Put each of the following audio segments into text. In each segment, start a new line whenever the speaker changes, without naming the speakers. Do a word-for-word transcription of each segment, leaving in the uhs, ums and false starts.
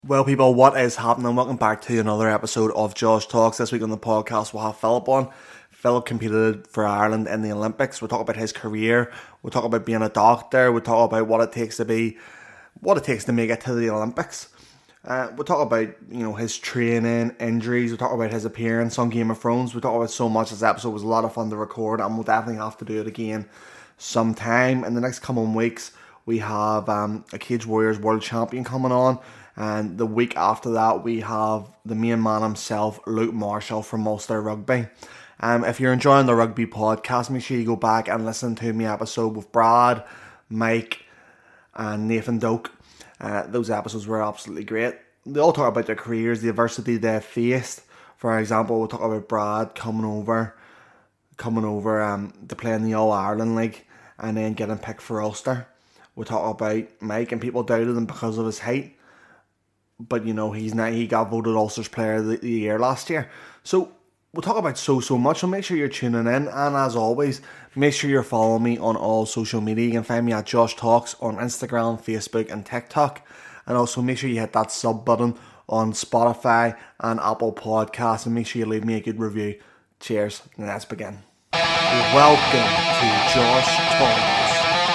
Well, people, what is happening? Welcome back to another episode of Josh Talks. This week on the podcast, we'll have Philip on. Philip competed for Ireland in the Olympics. We'll talk about his career. We'll talk about being a doctor. We'll talk about what it takes to be, what it takes to make it to the Olympics. Uh, we'll talk about, you know, his training, injuries. We'll talk about his appearance on Game of Thrones. We'll talk about so much. This episode was a lot of fun to record, and we'll definitely have to do it again sometime. In the next coming weeks, we have um, a Cage Warriors World Champion coming on. And the week after that, we have the main man himself, Luke Marshall from Ulster Rugby. Um, if you're enjoying the rugby podcast, make sure you go back and listen to my episode with Brad, Mike, and Nathan Doak. Uh, those episodes were absolutely great. They all talk about their careers, the adversity they faced. For example, we'll talk about Brad coming over, coming over um, to play in the All Ireland League and then getting picked for Ulster. We'll talk about Mike, and people doubted him because of his height. But, you know, he's not, he got voted Ulster's Player of the, the Year last year. So, we'll talk about so, so much. So, make sure you're tuning in. And as always, make sure you're following me on all social media. You can find me at Josh Talks on Instagram, Facebook, and TikTok. And also, make sure you hit that sub button on Spotify and Apple Podcasts. And make sure you leave me a good review. Cheers. And let's begin. Welcome to Josh Talks.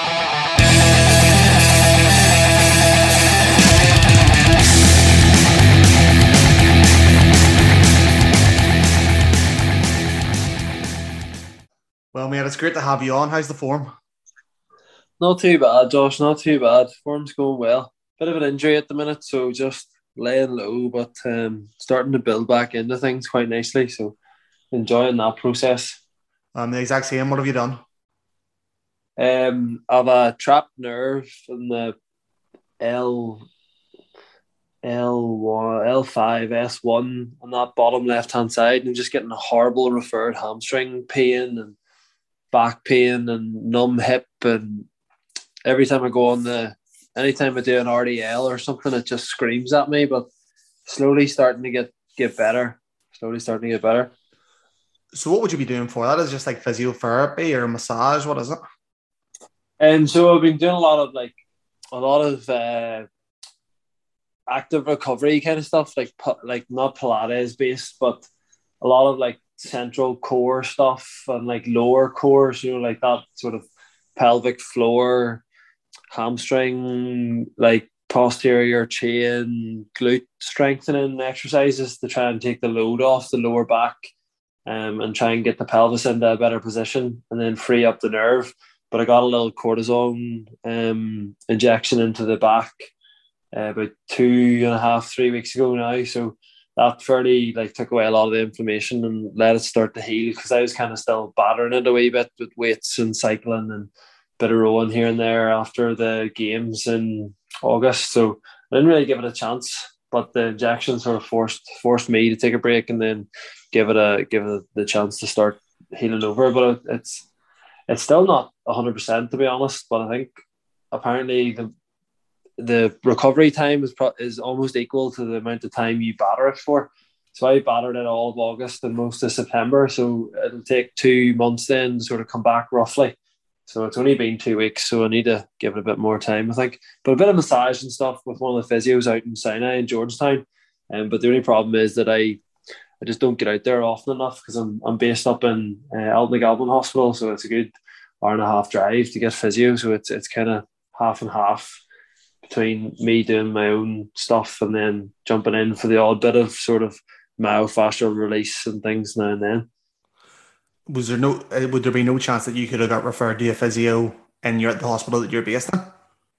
Well, mate, it's great to have you on. How's the form?
Not too bad, Josh. Not too bad. Form's going well. Bit of an injury at the minute, so just laying low, but um, starting to build back into things quite nicely. So enjoying that process.
I'm the exact same. What have you done?
Um, I have a trapped nerve in the L, L1, L five, S one on that bottom left hand side, and I'm just getting a horrible referred hamstring pain and back pain and numb hip, and every time I go on the anytime I do an R D L or something, it just screams at me, but slowly starting to get get better slowly starting to get better.
So what would you be doing for that? Is it just like physiotherapy or massage? What is it?
And so I've been doing a lot of like a lot of uh active recovery kind of stuff, like like not Pilates based, but a lot of like central core stuff and like lower core, you know, like that sort of pelvic floor, hamstring, like posterior chain, glute strengthening exercises to try and take the load off the lower back, um, and try and get the pelvis into a better position and then free up the nerve. But I got a little cortisone um, injection into the back uh, about two and a half, three weeks ago now. So that fairly like took away a lot of the inflammation and let it start to heal, because I was kind of still battering it a wee bit with weights and cycling and a bit of rowing here and there after the games in August. So I didn't really give it a chance, but the injection sort of forced forced me to take a break and then give it a give it the chance to start healing over. But it's it's still not one hundred percent to be honest. But I think apparently the the recovery time is pro- is almost equal to the amount of time you batter it for. So I battered it all of August and most of September. So it'll take two months then to sort of come back roughly. So it's only been two weeks. So I need to give it a bit more time, I think. But a bit of massage and stuff with one of the physios out in Sinai in Georgetown. Um, but the only problem is that I I just don't get out there often enough because I'm I'm based up in uh, Altnagalvin Hospital. So it's a good hour and a half drive to get physio. So it's it's kind of half and half between me doing my own stuff and then jumping in for the odd bit of sort of myofascial release and things now and then.
Was there no? Uh, would there be no chance that you could have got referred to a physio in your the hospital that you're based in?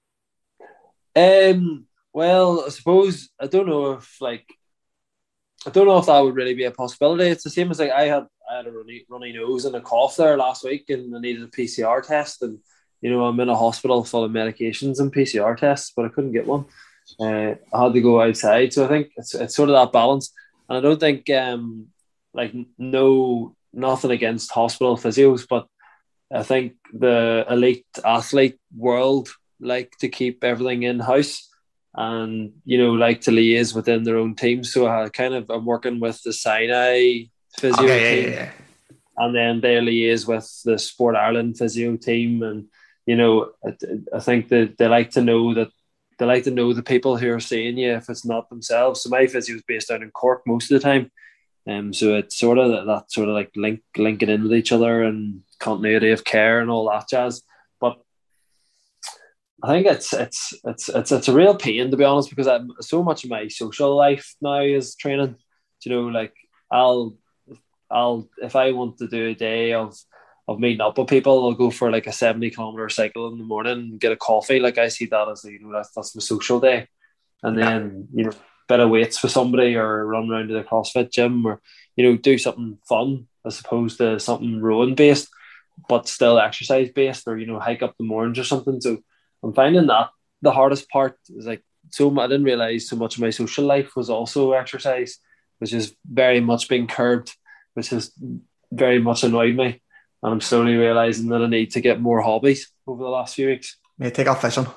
Um. Well, I suppose I don't know if like I don't know if that would really be a possibility. It's the same as like I had I had a runny runny nose and a cough there last week, and I needed a P C R test, and you know, I'm in a hospital full of medications and P C R tests, but I couldn't get one. Uh, I had to go outside. So I think it's it's sort of that balance. And I don't think, um, like, no, nothing against hospital physios, but I think the elite athlete world like to keep everything in-house and, you know, like to liaise within their own teams. So I kind of, I'm working with the Sinai physio
Okay,
team.
yeah, yeah.
And then they liaise with the Sport Ireland physio team. And, you know, I, I think that they like to know that they like to know the people who are seeing you if it's not themselves. So my physio is based out in Cork most of the time. Um, so it's sort of that, that sort of like link linking in with each other and continuity of care and all that jazz. But I think it's it's it's it's it's a real pain, to be honest, because I'm so much of my social life now is training. You know, like I'll I'll if I want to do a day of of meeting up with people, I'll go for like a seventy kilometer cycle in the morning and get a coffee. Like I see that as, you know, that's that's my social day, and
Yeah.
then, you know, bit of weights with somebody or run around to the CrossFit gym, or, you know, do something fun as opposed to something rowing based, but still exercise based, or, you know, hike up the mountains or something. So I'm finding that the hardest part is like, so I didn't realize so much of my social life was also exercise, which is very much being curbed, which has very much annoyed me. And I'm slowly realizing that I need to get more hobbies over the last few weeks.
Yeah, take off fishing.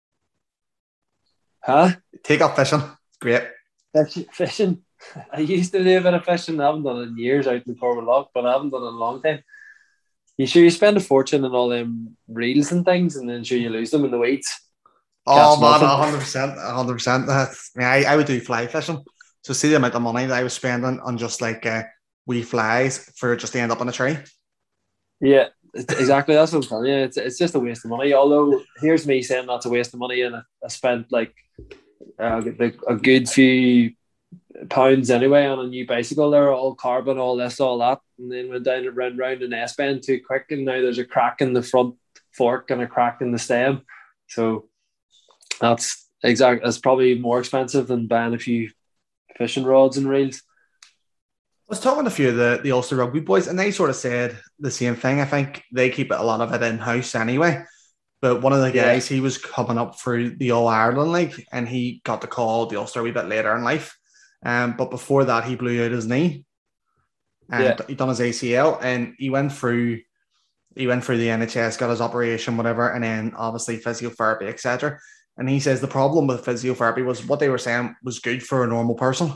Huh?
Take off fishing. It's great.
Fish, fishing. I used to do a bit of fishing. I haven't done it in years out in the Corbett Loch, but I haven't done it in a long time. You sure you spend a fortune on all them reels and things, and then sure you lose them in the weeds?
Oh man,
nothing.
one hundred percent, one hundred percent. That's, I, mean, I, I would do fly fishing. So see the amount of money that I was spending on just like uh, wee flies for just to end up on a tree.
Yeah, exactly. That's what I'm telling you. It's, it's just a waste of money. Although, here's me saying that's a waste of money, and I, I spent like uh, a good few pounds anyway on a new bicycle there, all carbon, all this, all that, and then went down and ran round an S-bend too quick, and now there's a crack in the front fork and a crack in the stem. So that's exact. That's probably more expensive than buying a few fishing rods and reels.
I was talking to a few of the, the Ulster Rugby boys, and they sort of said the same thing. I think they keep a lot of it in-house anyway. But one of the guys, yeah. he was coming up through the All-Ireland League, and he got the call the Ulster a wee bit later in life. Um, but before that, he blew out his knee. And yeah. he done his A C L, and he went through he went through the N H S, got his operation, whatever, and then obviously physiotherapy, et cetera. And he says the problem with physiotherapy was what they were saying was good for a normal person,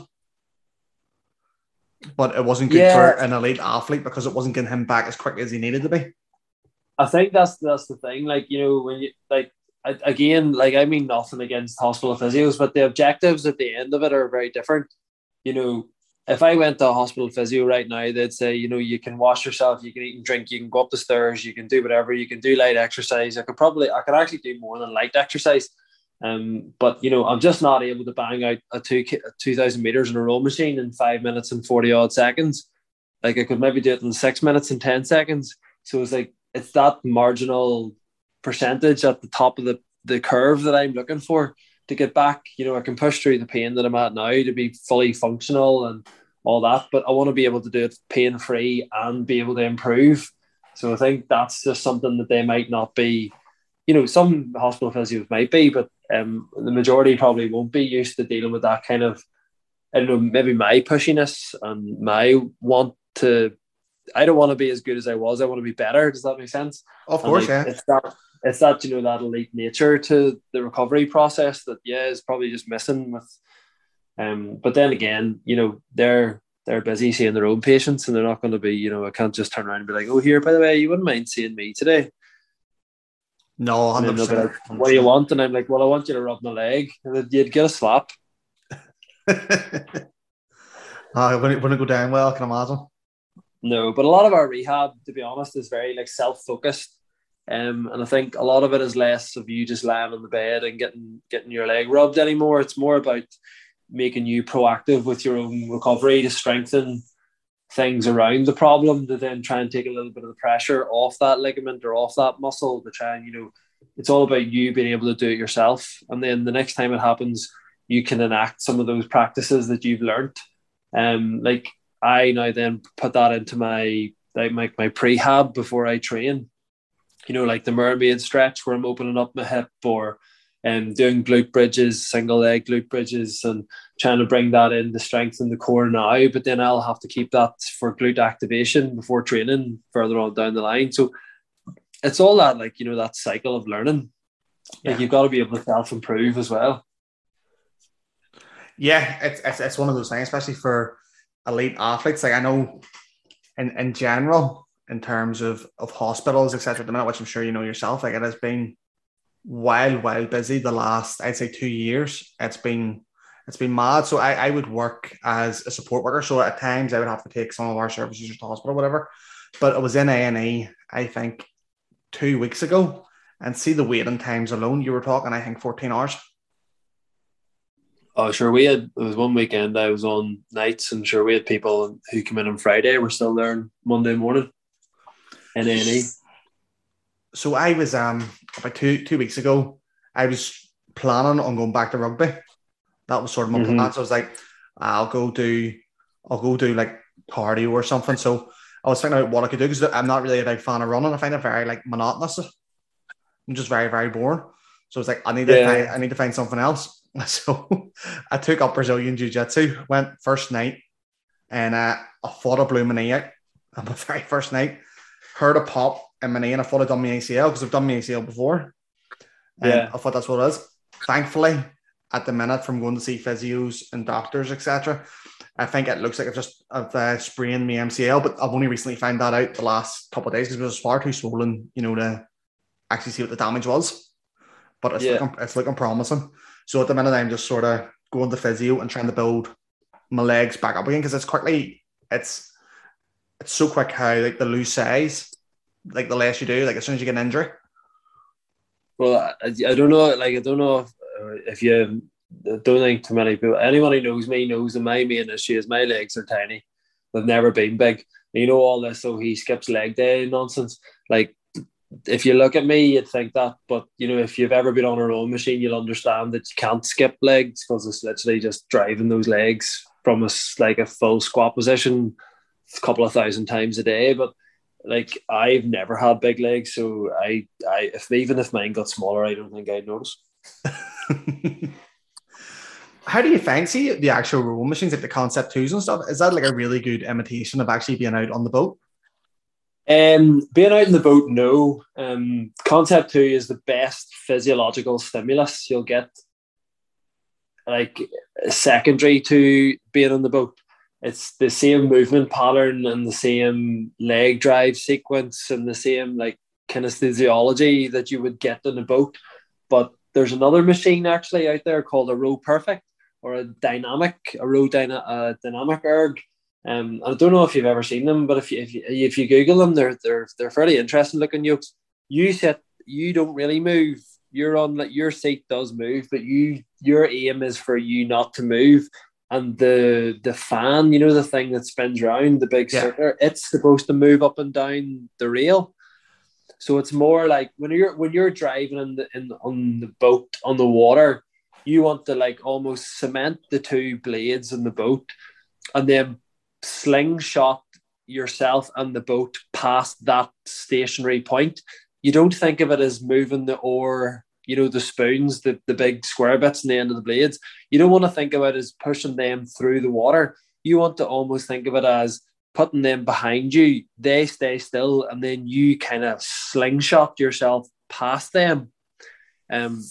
but it wasn't good yeah. for an elite athlete because it wasn't getting him back as quick as he needed to be.
I think that's that's the thing. Like, you know, when you like again, like I mean nothing against hospital physios, but the objectives at the end of it are very different. You know, if I went to a hospital physio right now, they'd say, you know, you can wash yourself, you can eat and drink, you can go up the stairs, you can do whatever, you can do light exercise. I could probably, I could actually do more than light exercise. Um, but, you know, I'm just not able to bang out a two, a two thousand meters in a row machine in five minutes and forty odd seconds. Like I could maybe do it in six minutes and ten seconds. So it's like, it's that marginal percentage at the top of the, the curve that I'm looking for to get back. You know, I can push through the pain that I'm at now to be fully functional and all that, but I want to be able to do it pain-free and be able to improve. So I think that's just something that they might not be, you know, some hospital physios might be, but um, the majority probably won't be used to dealing with that kind of, I don't know, maybe my pushiness and my want to, I don't want to be as good as I was. I want to be better. Does that make sense?
Of course,
like,
yeah.
It's that, it's that, you know, that elite nature to the recovery process that, yeah, is probably just missing with, um, but then again, you know, they're, they're busy seeing their own patients and they're not going to be, you know, I can't just turn around and be like, oh, here, by the way, you wouldn't mind seeing me today.
No, one hundred percent.
Like, what do you want? And I'm like, well, I want you to rub my leg. And then you'd get a slap.
uh, it wouldn't, wouldn't go down well, I can imagine.
No, but a lot of our rehab, to be honest, is very like self-focused. Um, and I think a lot of it is less of you just lying on the bed and getting getting your leg rubbed anymore. It's more about making you proactive with your own recovery to strengthen things around the problem, to then try and take a little bit of the pressure off that ligament or off that muscle, to try and, you know, it's all about you being able to do it yourself. And then the next time it happens, you can enact some of those practices that you've learned. Um, like I now then put that into my, like my, my prehab before I train, you know, like the mermaid stretch where I'm opening up my hip, or um, doing glute bridges, single leg glute bridges, and trying to bring that in to strengthen the core now. But then I'll have to keep that for glute activation before training further on down the line. So it's all that, like, you know, that cycle of learning. Like, yeah. You've got to be able to self-improve as well.
Yeah, it's, it's it's one of those things, especially for elite athletes. Like I know in, in general, in terms of, of hospitals, et cetera, at the minute, which I'm sure you know yourself, like it has been wild, wild busy the last, I'd say, two years. It's been it's been mad. So I, I would work as a support worker. So at times I would have to take some of our service users to hospital or whatever. But I was in A and E, I think, two weeks ago, and see the waiting times alone. You were talking, I think, fourteen hours.
Oh, sure. We had, it was one weekend I was on nights, and sure, we had people who came in on Friday. We're still there on Monday morning in A and E.
So I was, um, about two two weeks ago, I was planning on going back to rugby. That was sort of my mm-hmm. plan. So I was like, I'll go do, I'll go do like cardio or something. So I was thinking about what I could do, because I'm not really a big fan of running. I find it very like monotonous. I'm just very, very boring. So I was like, I need to yeah. find, I need to find something else. So I took up Brazilian Jiu-Jitsu, went first night, and uh, I thought I blew my knee out on my very first night. Heard a pop in my knee, and I thought I'd done my A C L, because I've done my A C L before. And yeah. I thought that's what it is. Thankfully, at the minute, from going to see physios and doctors, et cetera, I think it looks like I've just I've uh, sprained my M C L, but I've only recently found that out the last couple of days, because it was far too swollen, you know, to actually see what the damage was. But it's, yeah. looking, it's looking promising. So at the minute, I'm just sort of going to physio and trying to build my legs back up again, because it's quickly, it's it's so quick how like the lose size, like the less you do, like as soon as you get an injury.
Well, I, I don't know, like I don't know if, if you, I don't think too many people, anyone who knows me knows that my main issue is my legs are tiny. They've never been big. You know all this, so he skips leg day nonsense. Like, if you look at me, you'd think that, but you know, if you've ever been on a rowing machine, you'll understand that you can't skip legs, because it's literally just driving those legs from a like a full squat position a couple of thousand times a day. But like, I've never had big legs, so I, I if even if mine got smaller, I don't think I'd notice.
How do you fancy the actual rowing machines, like the Concept twos and stuff? Is that like a really good imitation of actually being out on the boat?
Um, being out in the boat, no. Um, Concept two is the best physiological stimulus you'll get, like secondary to being on the boat. It's the same movement pattern and the same leg drive sequence and the same like kinesthesiology that you would get in a boat. But there's another machine actually out there called a Row Perfect, or a dynamic, a row dyna, a dynamic erg. Um, I don't know if you've ever seen them, but if you if you, if you Google them, they're they're they're fairly interesting looking yokes. You sit, you don't really move. You're on like your seat does move, but you your aim is for you not to move. And the the fan, you know, the thing that spins around, the big yeah. circular, it's supposed to move up and down the rail. So it's more like when you're when you're driving in the in on the boat on the water, you want to like almost cement the two blades in the boat, and then slingshot yourself and the boat past that stationary point. You don't think of it as moving the oar, you know, the spoons, the, the big square bits in the end of the blades. You don't want to think of it as pushing them through the water. You want to almost think of it as putting them behind you. They stay still, and then you kind of slingshot yourself past them. Um,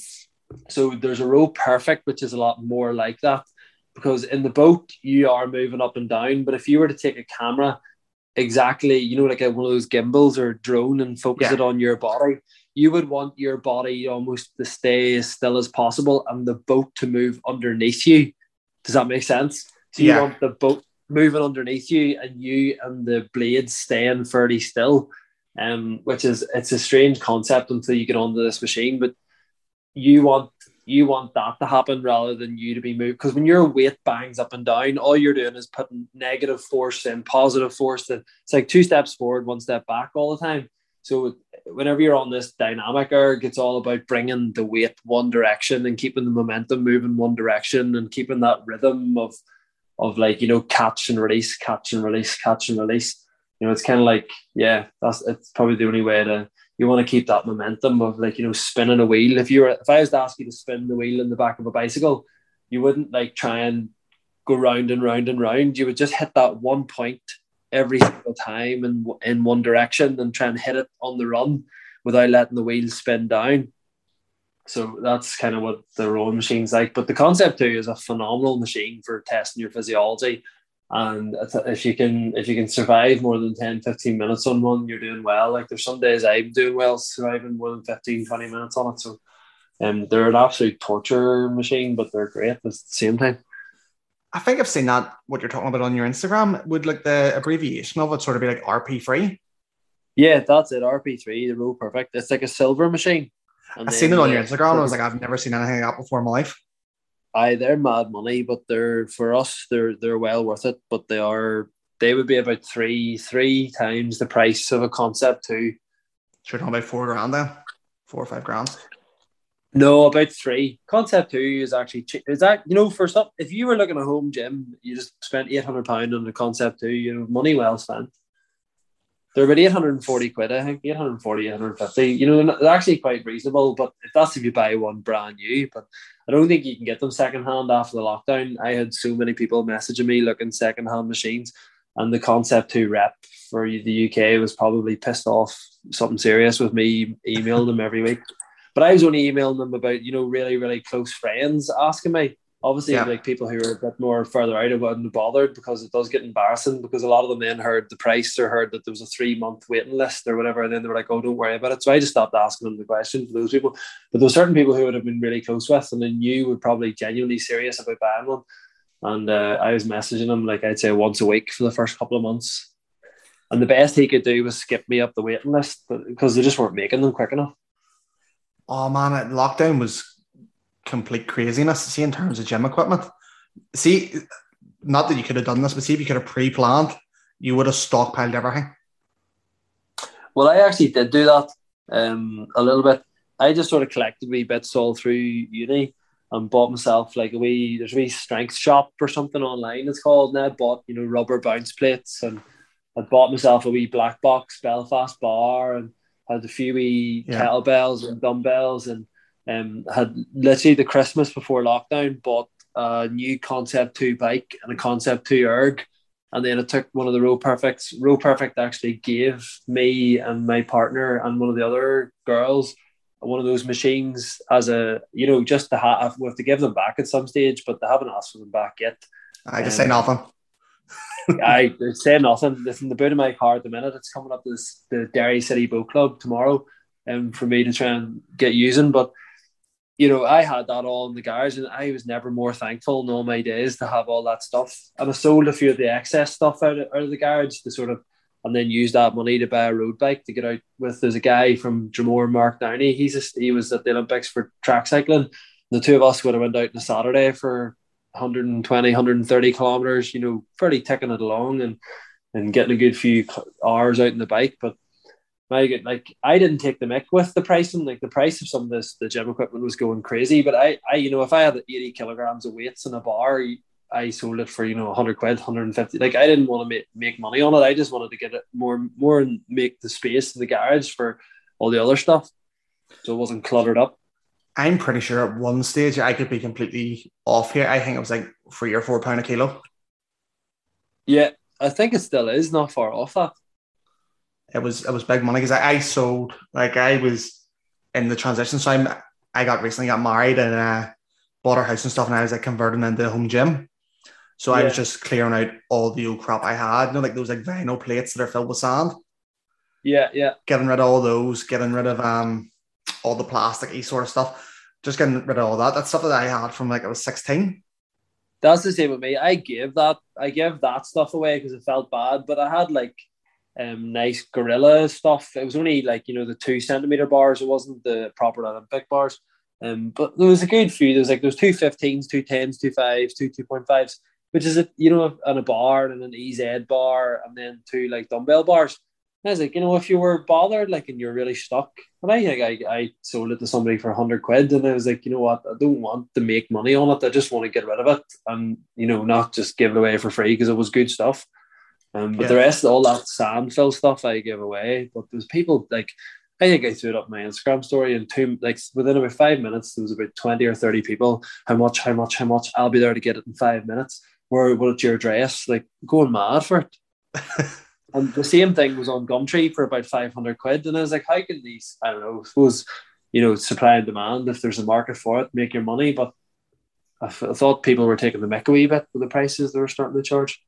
so there's a Row Perfect, which is a lot more like that. Because in the boat, you are moving up and down. But if you were to take a camera, exactly, you know, like a, one of those gimbals or drone and focus yeah. it on your body, you would want your body almost to stay as still as possible and the boat to move underneath you. Does that make sense? So you yeah. want the boat moving underneath you and you and the blades staying fairly still, um, which is, it's a strange concept until you get onto this machine. But you want you want that to happen rather than you to be moved. Because when your weight bangs up and down, all you're doing is putting negative force in, positive force in. It's like two steps forward, one step back all the time. So whenever you're on this dynamic erg, it's all about bringing the weight one direction and keeping the momentum moving one direction and keeping that rhythm of, of like, you know, catch and release, catch and release, catch and release. You know, it's kind of like, yeah, that's it's probably the only way to, you want to keep that momentum of like, you know, spinning a wheel. If you were, if I was to ask you to spin the wheel in the back of a bicycle, you wouldn't like try and go round and round and round. You would just hit that one point every single time in, in one direction and try and hit it on the run without letting the wheel spin down. So that's kind of what the rowing machine's like. But the Concept two is a phenomenal machine for testing your physiology. And if you can if you can survive more than ten, fifteen minutes on one, you're doing well. Like there's some days I'm doing well surviving more than fifteen, twenty minutes on it. So Um, they're an absolute torture machine, but they're great at the same time.
I think I've seen that, what you're talking about on your Instagram. Would like the abbreviation of it sort of be like R P three?
Yeah, that's it. R P three, the Row Perfect. It's like a silver machine.
And I seen it on your Instagram. And I was like, I've never seen anything like that before in my life.
Aye, they're mad money, but they're for us, they're they're well worth it. But they are they would be about three three times the price of a Concept two.
Sure, talking about four grand then, four or five grand.
No, about three. Concept two is actually cheap. Is that, you know, for some, if you were looking at a home gym, you just spent eight hundred pound on the Concept two. You know, money well spent. They're about eight hundred and forty quid, I think. eight hundred and forty, eight hundred and fifty. You know, they're actually quite reasonable, but if that's if you buy one brand new. But I don't think you can get them secondhand after the lockdown. I had so many people messaging me looking secondhand machines, and the Concept two rep for the U K was probably pissed off something serious with me emailing them every week. But I was only emailing them about, you know, really, really close friends asking me. Obviously, yeah. Like people who are a bit more further out, I wouldn't have bothered, because it does get embarrassing, because a lot of them then heard the price or heard that there was a three month waiting list or whatever, and then they were like, oh, don't worry about it. So I just stopped asking them the question for those people. But there were certain people who would have been really close with and then knew were probably genuinely serious about buying one. And uh, I was messaging them, like I'd say once a week for the first couple of months. And the best he could do was skip me up the waiting list, because they just weren't making them quick enough.
Oh man, lockdown was complete craziness. See, in terms of gym equipment, see, not that you could have done this, but see if you could have pre-planned, you would have stockpiled everything.
Well, I actually did do that um, a little bit. I just sort of collected wee bits all through uni and bought myself like a wee, there's a wee strength shop or something online, it's called. And I bought, you know, rubber bounce plates, and I bought myself a wee black box Belfast bar, and had a few wee yeah. kettlebells and dumbbells, and um, had literally the Christmas before lockdown bought a new Concept two bike and a Concept two erg, and then I took one of the Row Perfects. Row Perfect actually gave me and my partner and one of the other girls one of those machines as a, you know, just to have, we have to give them back at some stage, but they haven't asked for them back yet.
I just um, say nothing.
I say nothing. Listen, the boot of my car at the minute, it's coming up to this, the Derry City Boat Club tomorrow, um, for me to try and get using. But, you know, I had that all in the garage, and I was never more thankful in all my days to have all that stuff. And I sold a few of the excess stuff out of, out of the garage to sort of, and then use that money to buy a road bike to get out with. There's a guy from Dromore, Mark Downey. He's a, he was at the Olympics for track cycling. The two of us would have went out on a Saturday for one twenty, one thirty kilometers, you know, fairly ticking it along and and getting a good few hours out in the bike. But my God, like, I didn't take the mick with the pricing. Like, the price of some of this, the gym equipment was going crazy. But I, I, you know, if I had eighty kilograms of weights in a bar, I sold it for, you know, one hundred quid, one hundred fifty. Like, I didn't want to make, make money on it. I just wanted to get it more, more and make the space in the garage for all the other stuff, so it wasn't cluttered up.
I'm pretty sure at one stage, I could be completely off here, I think it was like three or four pound a kilo.
Yeah, I think it still is not far off that.
It was it was big money, because I, I sold, like, I was in the transition. So I'm, I got recently got married and uh, bought our house and stuff, and I was like converting into a home gym. So yeah. I was just clearing out all the old crap I had, you know, like those like vinyl plates that are filled with sand.
Yeah, yeah.
Getting rid of all those, getting rid of um all the plasticky sort of stuff. Just getting rid of all that. That's stuff that I had from like I was sixteen.
That's the same with me. I gave that I gave that stuff away because it felt bad, but I had like um nice Gorilla stuff. It was only like, you know, the two centimeter bars. It wasn't the proper Olympic bars. Um, but there was a good few. There was like those two fifteens, two tens, two fives, two two point fives, which is a, you know, and a bar and an E Z bar, and then two like dumbbell bars. And I was like, you know, if you were bothered, like, and you're really stuck, and I think I, I sold it to somebody for a hundred quid, and I was like, you know what, I don't want to make money on it. I just want to get rid of it, and, you know, not just give it away for free, because it was good stuff. Um, but yeah. The rest, all that sand fill stuff, I gave away. But there's people like, I think I threw it up my Instagram story, and two, like within about five minutes, there was about twenty or thirty people. How much? How much? How much? I'll be there to get it in five minutes. Where? What's your address? Like, going mad for it. And the same thing was on Gumtree for about five hundred quid. And I was like, how can these, I don't know, I suppose, you know, supply and demand, if there's a market for it, make your money. But I, f- I thought people were taking the mick a wee bit with the prices they were starting to charge.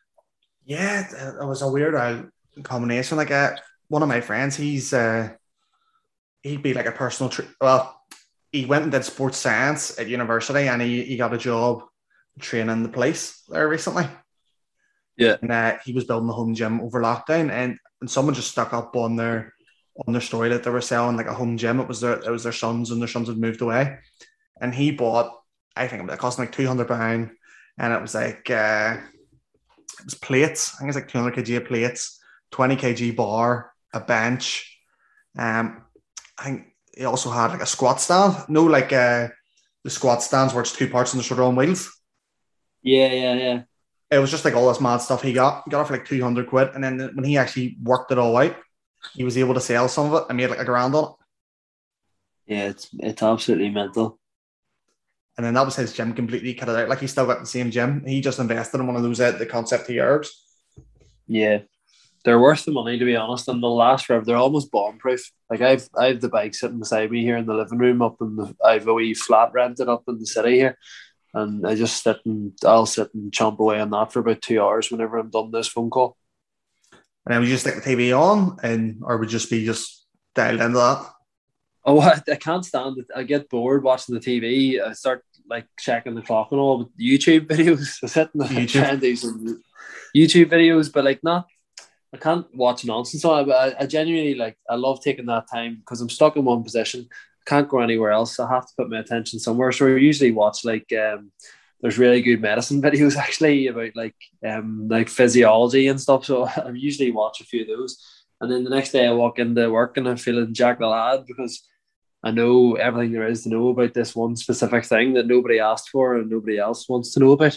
Yeah, it was a weird uh, combination. Like, uh, one of my friends, he's, uh, he'd be like a personal, tra- well, he went and did sports science at university, and he, he got a job training the police there recently.
Yeah.
And uh, he was building a home gym over lockdown, and, and someone just stuck up on their on their story that they were selling like a home gym. It was their it was their sons, and their sons had moved away. And he bought, I think it cost him like two hundred pounds, and it was like uh, it was plates. I think it's like two hundred kilograms of plates, twenty kilograms bar, a bench. Um, I think he also had like a squat stand. No, like uh, the squat stands where it's two parts and the shoulder on wheels.
Yeah, yeah, yeah.
It was just like all this mad stuff he got. He got it for like two hundred quid. And then when he actually worked it all out, he was able to sell some of it and made like a grand on it.
Yeah, it's it's absolutely mental.
And then that was his gym completely cut it out. Like, he still got the same gym. He just invested in one of those, uh, the Concept T Rs.
Yeah. They're worth the money, to be honest, and they'll last forever. They're almost bomb-proof. Like, I've I've the bike sitting beside me here in the living room up in the, I've a wee flat rented up in the city here. And I just sit and I'll sit and chomp away on that for about two hours whenever I'm done this phone call.
And then would you just stick the T V on, and or would just be just dialed into that?
Oh, I, I can't stand it. I get bored watching the T V. I start like checking the clock and all with YouTube videos. I sit and try and do some YouTube videos, but like not. I can't watch nonsense on it. But I, I genuinely like. I love taking that time because I'm stuck in one position. Can't go anywhere else. I have to put my attention somewhere. So I usually watch like um, there's really good medicine videos actually about like um like physiology and stuff. So I usually watch a few of those, and then the next day I walk into work and I'm feeling Jack the Lad because I know everything there is to know about this one specific thing that nobody asked for and nobody else wants to know about.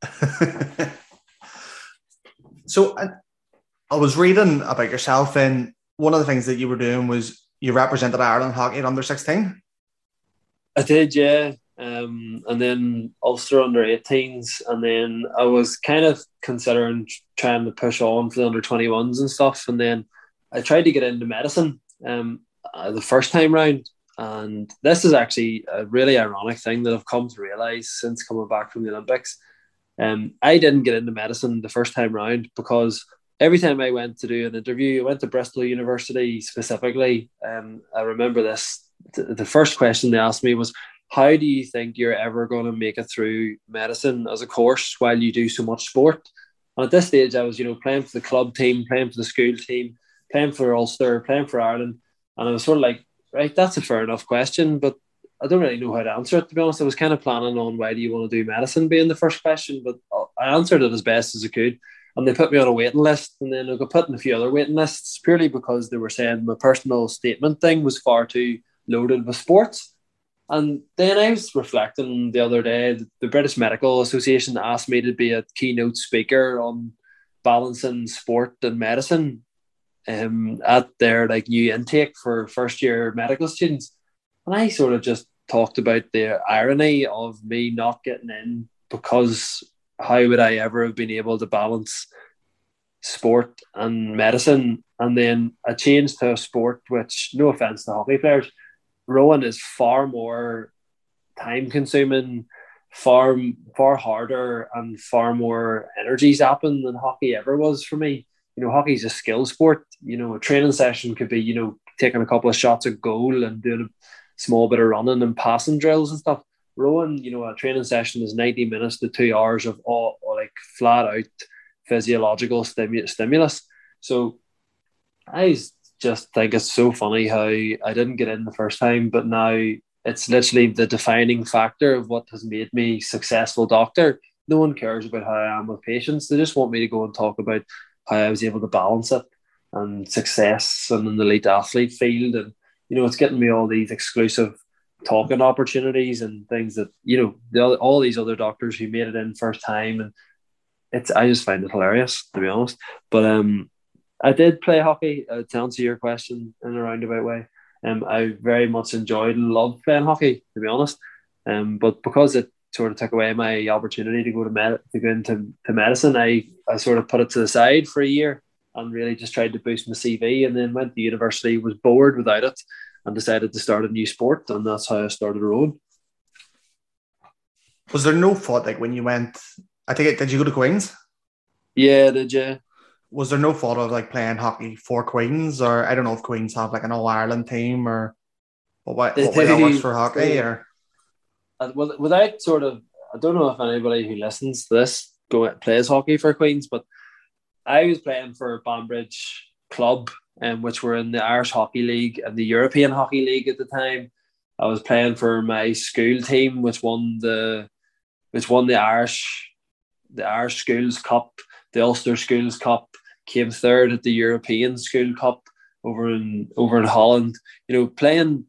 So I, I was reading about yourself, and one of the things that you were doing was you represented Ireland hockey at under sixteen.
I did, yeah. Um, and then Ulster under eighteens, and then I was kind of considering trying to push on for the under twenty-ones and stuff. And then I tried to get into medicine um, uh, the first time round. And this is actually a really ironic thing that I've come to realise since coming back from the Olympics. Um, I didn't get into medicine the first time round because every time I went to do an interview, I went to Bristol University specifically. Um, I remember this. The first question they asked me was, how do you think you're ever going to make it through medicine as a course while you do so much sport? And at this stage, I was, you know, playing for the club team, playing for the school team, playing for Ulster, playing for Ireland. And I was sort of like, right, that's a fair enough question, but I don't really know how to answer it, to be honest. I was kind of planning on why do you want to do medicine being the first question, but I answered it as best as I could. And they put me on a waiting list, and then I got put in a few other waiting lists purely because they were saying my personal statement thing was far too loaded with sports. And then I was reflecting the other day, the British Medical Association asked me to be a keynote speaker on balancing sport and medicine um, at their like new intake for first year medical students. And I sort of just talked about the irony of me not getting in because how would I ever have been able to balance sport and medicine? And then I changed to a sport which, no offense to hockey players, rowing is far more time consuming, far far harder and far more energy zapping than hockey ever was for me. You know, hockey's a skill sport. You know, a training session could be, you know, taking a couple of shots at goal and doing a small bit of running and passing drills and stuff. Rowing, you know, a training session is ninety minutes to two hours of all like flat out physiological stimu- stimulus. So I just think it's so funny how I didn't get in the first time, but now it's literally the defining factor of what has made me a successful doctor. No one cares about how I am with patients. They just want me to go and talk about how I was able to balance it and success and an elite athlete field. And, you know, it's getting me all these exclusive talking opportunities and things that, you know, the, all these other doctors who made it in first time. And it's, I just find it hilarious, to be honest. But um, I did play hockey, uh, to answer your question in a roundabout way. Um, I very much enjoyed and loved playing hockey, to be honest. Um, but because it sort of took away my opportunity to go to med- to go into to medicine, I, I sort of put it to the side for a year and really just tried to boost my C V, and then went to university, was bored without it, and decided to start a new sport, and that's how I started rowing.
Was there no thought, like when you went, I think, it, did you go to Queen's?
Yeah, did you?
Was there no thought of like playing hockey for Queen's, or I don't know if Queen's have like an All Ireland team, or What way,
They
what way that works for
do.
hockey? Or
Uh, well, without sort of, I don't know if anybody who listens to this go plays hockey for Queens, but I was playing for Banbridge Club, um, which were in the Irish Hockey League and the European Hockey League at the time. I was playing for my school team, which won the which won the Irish the Irish Schools Cup, the Ulster Schools Cup, came third at the European School Cup over in over in Holland. You know, playing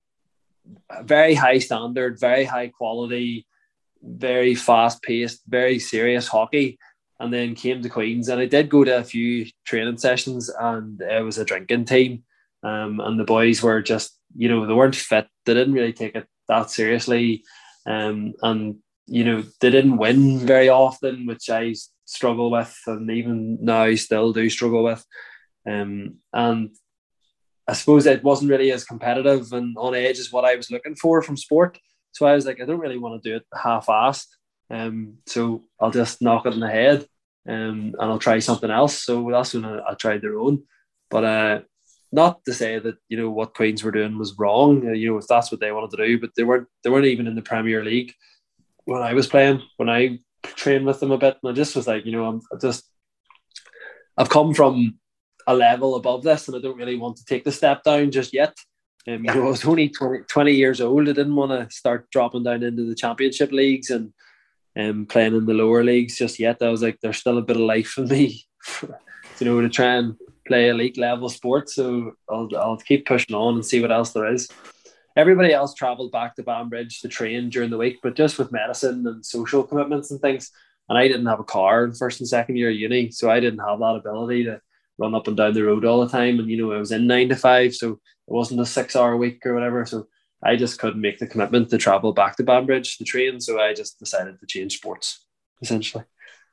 very high standard, very high quality, very fast paced, very serious hockey. And then came to Queens, and I did go to a few training sessions, and it was a drinking team. Um, and the boys were just, you know, they weren't fit. They didn't really take it that seriously. Um, and, you know, they didn't win very often, which I struggle with, and even now still do struggle with. Um, and I suppose it wasn't really as competitive and on edge as what I was looking for from sport. So I was like, I don't really want to do it half-assed. Um, so I'll just knock it in the head, um, and I'll try something else. So that's when I, I tried their own. But uh, not to say that, you know, what Queens were doing was wrong. Uh, you know, if that's what they wanted to do, but they weren't. They weren't even in the Premier League when I was playing. When I trained with them a bit, and I just was like, you know, I'm I just I've come from a level above this, and I don't really want to take the step down just yet. Um, yeah. You know, I was only twenty, twenty years old. I didn't want to start dropping down into the championship leagues and um, playing in the lower leagues just yet. I was like, there's still a bit of life in me, you know, to try and play elite level sports. So I'll I'll keep pushing on and see what else there is. Everybody else travelled back to Banbridge to train during the week, but just with medicine and social commitments and things. And I didn't have a car in first and second year of uni, so I didn't have that ability to run up and down the road all the time. And, you know, I was in nine to five, so it wasn't a six hour week or whatever. So I just couldn't make the commitment to travel back to Banbridge to train. So I just decided to change sports, essentially.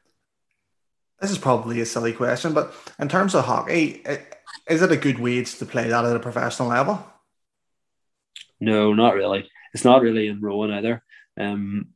This is probably a silly question, but in terms of hockey, is it a good wage to play that at a professional level?
No, not really. It's not really in Rowan either. Um,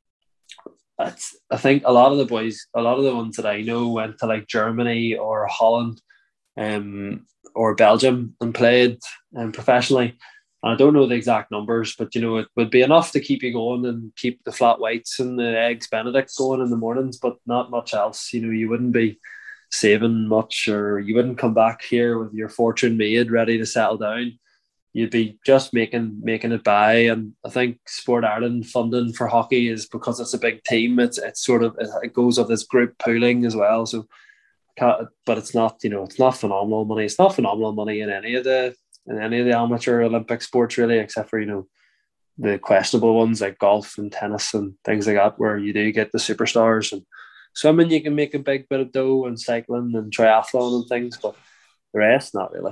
it's, I think a lot of the boys, a lot of the ones that I know went to like Germany or Holland um, or Belgium and played um, professionally. And I don't know the exact numbers, but, you know, it would be enough to keep you going and keep the flat whites and the eggs Benedict going in the mornings, but not much else. You know, you wouldn't be saving much, or you wouldn't come back here with your fortune made, ready to settle down. You'd be just making making it by. And I think Sport Ireland funding for hockey is because it's a big team. It's it's sort of it goes of this group pooling as well. So, but it's not, you know, it's not phenomenal money. It's not phenomenal money in any of the in any of the amateur Olympic sports really, except for, you know, the questionable ones like golf and tennis and things like that, where you do get the superstars. And swimming, you can make a big bit of dough, and cycling and triathlon and things, but the rest, not really.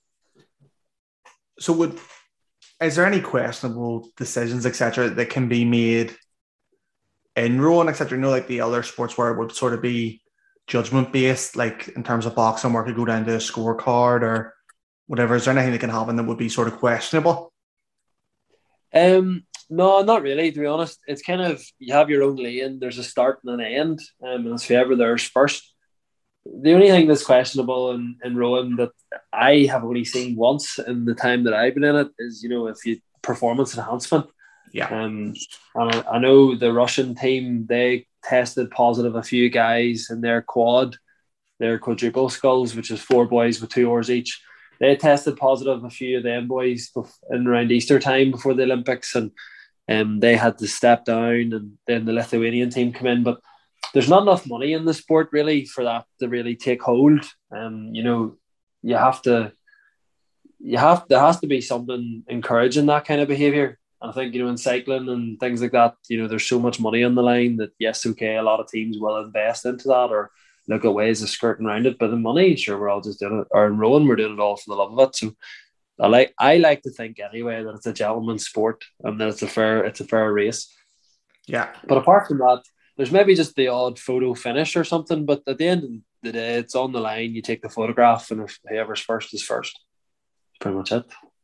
So would is there any questionable decisions, et cetera, that can be made in Rowan, et cetera? You know, like the other sports where it would sort of be judgment based, like in terms of boxing, where it could go down to a scorecard or whatever. Is there anything that can happen that would be sort of questionable?
Um, no, not really. To be honest, it's kind of, you have your own lane. There's a start and an end, um, and it's whoever there's first. The only thing that's questionable in, in Rowan that I have only seen once in the time that I've been in it is, you know, if you performance enhancement.
Yeah.
Um, and I, I know the Russian team, they tested positive a few guys in their quad, their quadruple sculls, which is four boys with two oars each. They tested positive a few of them boys in around Easter time before the Olympics, and um, they had to step down, and then the Lithuanian team come in. But there's not enough money in the sport really for that to really take hold. Um, you know, you have to, you have, there has to be something encouraging that kind of behaviour. I think, you know, in cycling and things like that, you know, there's so much money on the line that, yes, okay, a lot of teams will invest into that or look at ways of skirting around it. But the money, sure, we're all just doing it. Or in Rowan, we're doing it all for the love of it. So I like, I like to think anyway that it's a gentleman's sport and that it's a fair, it's a fair race.
Yeah.
But apart from that, there's maybe just the odd photo finish or something, but at the end of the day, it's on the line. You take the photograph, and if whoever's first is first. Pretty much it.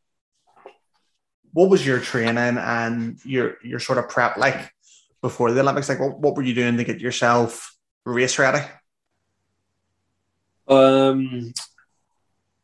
What was your training and your your sort of prep like before the Olympics? Like, what, what were you doing to get yourself race ready?
Um,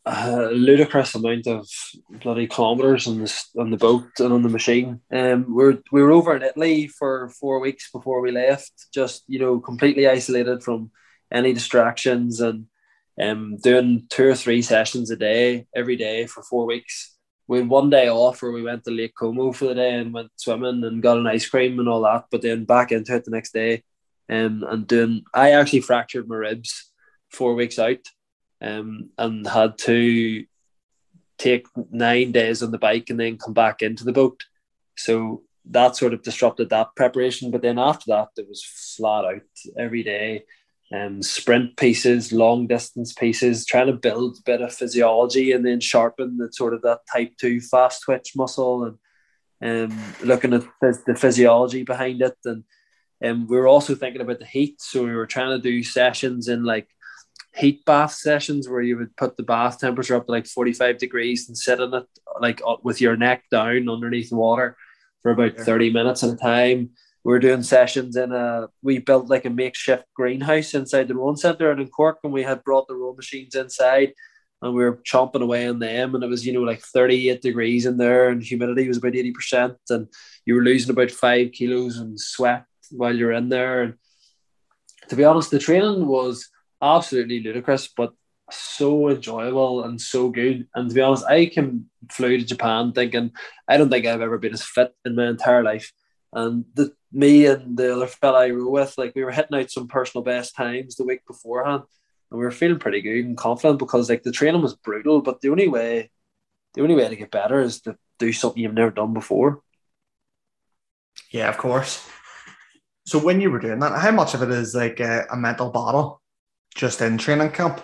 a ludicrous amount of bloody kilometres on the on the boat and on the machine. Um, we we're we were over in Italy for four weeks before we left, just you know completely isolated from any distractions, and um, doing two or three sessions a day every day for four weeks. We had one day off where we went to Lake Como for the day and went swimming and got an ice cream and all that, but then back into it the next day. Um, and doing, I actually fractured my ribs four weeks out, um, and had to take nine days on the bike and then come back into the boat. So that sort of disrupted that preparation. But then after that, it was flat out every day. Um, sprint pieces, long distance pieces, trying to build a bit of physiology and then sharpen the sort of that type two fast twitch muscle, and um, looking at the physiology behind it. And um, we were also thinking about the heat. So we were trying to do sessions in like heat bath sessions where you would put the bath temperature up to like forty-five degrees and sit in it like with your neck down underneath the water for about thirty minutes at a time. We were doing sessions in a, we built like a makeshift greenhouse inside the rowing centre in Cork, and we had brought the row machines inside and we were chomping away on them, and it was, you know, like thirty-eight degrees in there and humidity was about eighty percent, and you were losing about five kilos in sweat while you're in there. And to be honest, the training was absolutely ludicrous, but so enjoyable and so good. And to be honest, I came flew to Japan thinking I don't think I've ever been as fit in my entire life. And the, me and the other fella I row with, like we were hitting out some personal best times the week beforehand, and we were feeling pretty good and confident because like the training was brutal, but the only way the only way to get better is to do something you've never done before.
Yeah, of course. So when you were doing that, how much of it is like a, a mental battle just in training camp?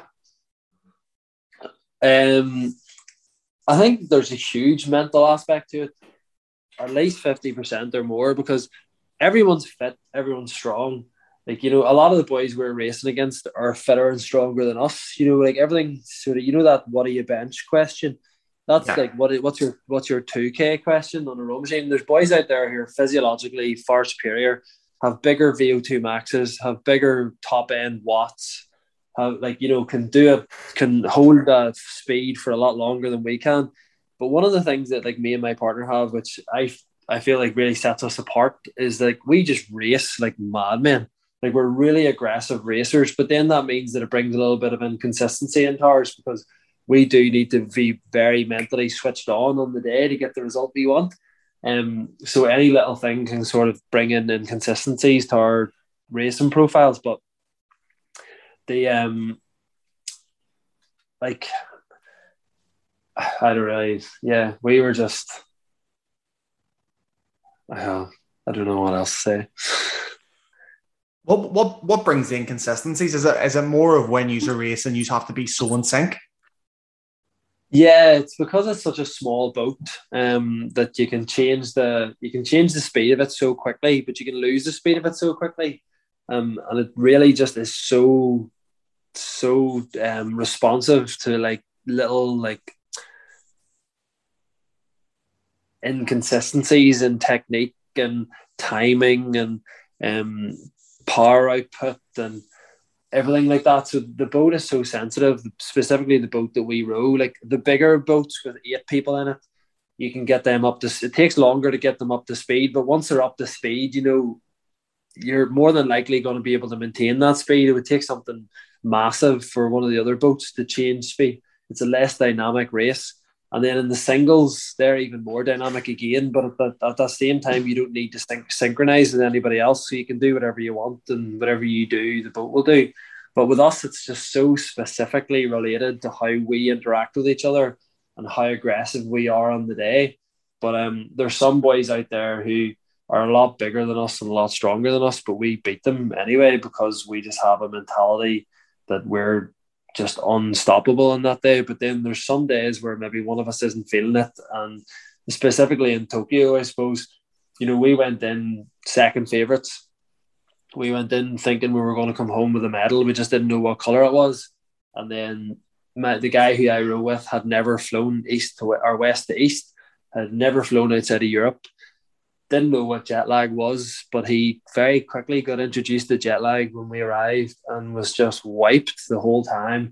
Um, I think there's a huge mental aspect to it, at least fifty percent or more, because everyone's fit, everyone's strong. Like, you know, a lot of the boys we're racing against are fitter and stronger than us. You know, like everything sort of, you know, that what do you bench question? That's yeah. like, what what's your what's your two K question on a row machine? There's boys out there who are physiologically far superior, have bigger V O two maxes, have bigger top end watts, have like, you know, can do it, can hold that speed for a lot longer than we can. But one of the things that like me and my partner have, which I I feel like really sets us apart, is like we just race like madmen. Like we're really aggressive racers, but then that means that it brings a little bit of inconsistency into ours, because we do need to be very mentally switched on on the day to get the result we want. Um, so any little thing can sort of bring in inconsistencies to our racing profiles. But the um, like. I don't really, yeah, we were just, uh, I don't know what else to say.
What what what brings the inconsistencies? Is it is it more of when you're racing, you have to be so in sync?
Yeah, it's because it's such a small boat, um, that you can change the you can change the speed of it so quickly, but you can lose the speed of it so quickly, um, and it really just is so so um responsive to like little like inconsistencies in technique and timing and um, power output and everything like that. So the boat is so sensitive, specifically the boat that we row. Like the bigger boats with eight people in it, you can get them up to, it takes longer to get them up to speed, but once they're up to speed, you know, you're more than likely going to be able to maintain that speed. It would take something massive for one of the other boats to change speed. It's a less dynamic race. And then in the singles, they're even more dynamic again. But at the, at the same time, you don't need to syn- synchronize with anybody else. So you can do whatever you want, and whatever you do, the boat will do. But with us, it's just so specifically related to how we interact with each other and how aggressive we are on the day. But um, there's some boys out there who are a lot bigger than us and a lot stronger than us, but we beat them anyway because we just have a mentality that we're just unstoppable on that day. But then there's some days where maybe one of us isn't feeling it, and specifically in Tokyo, I suppose, you know, we went in second favourites. We went in thinking we were going to come home with a medal. We just didn't know what colour it was. And then my, the guy who I row with had never flown east to or west to east, had never flown outside of Europe, didn't know what jet lag was, but he very quickly got introduced to jet lag when we arrived and was just wiped the whole time.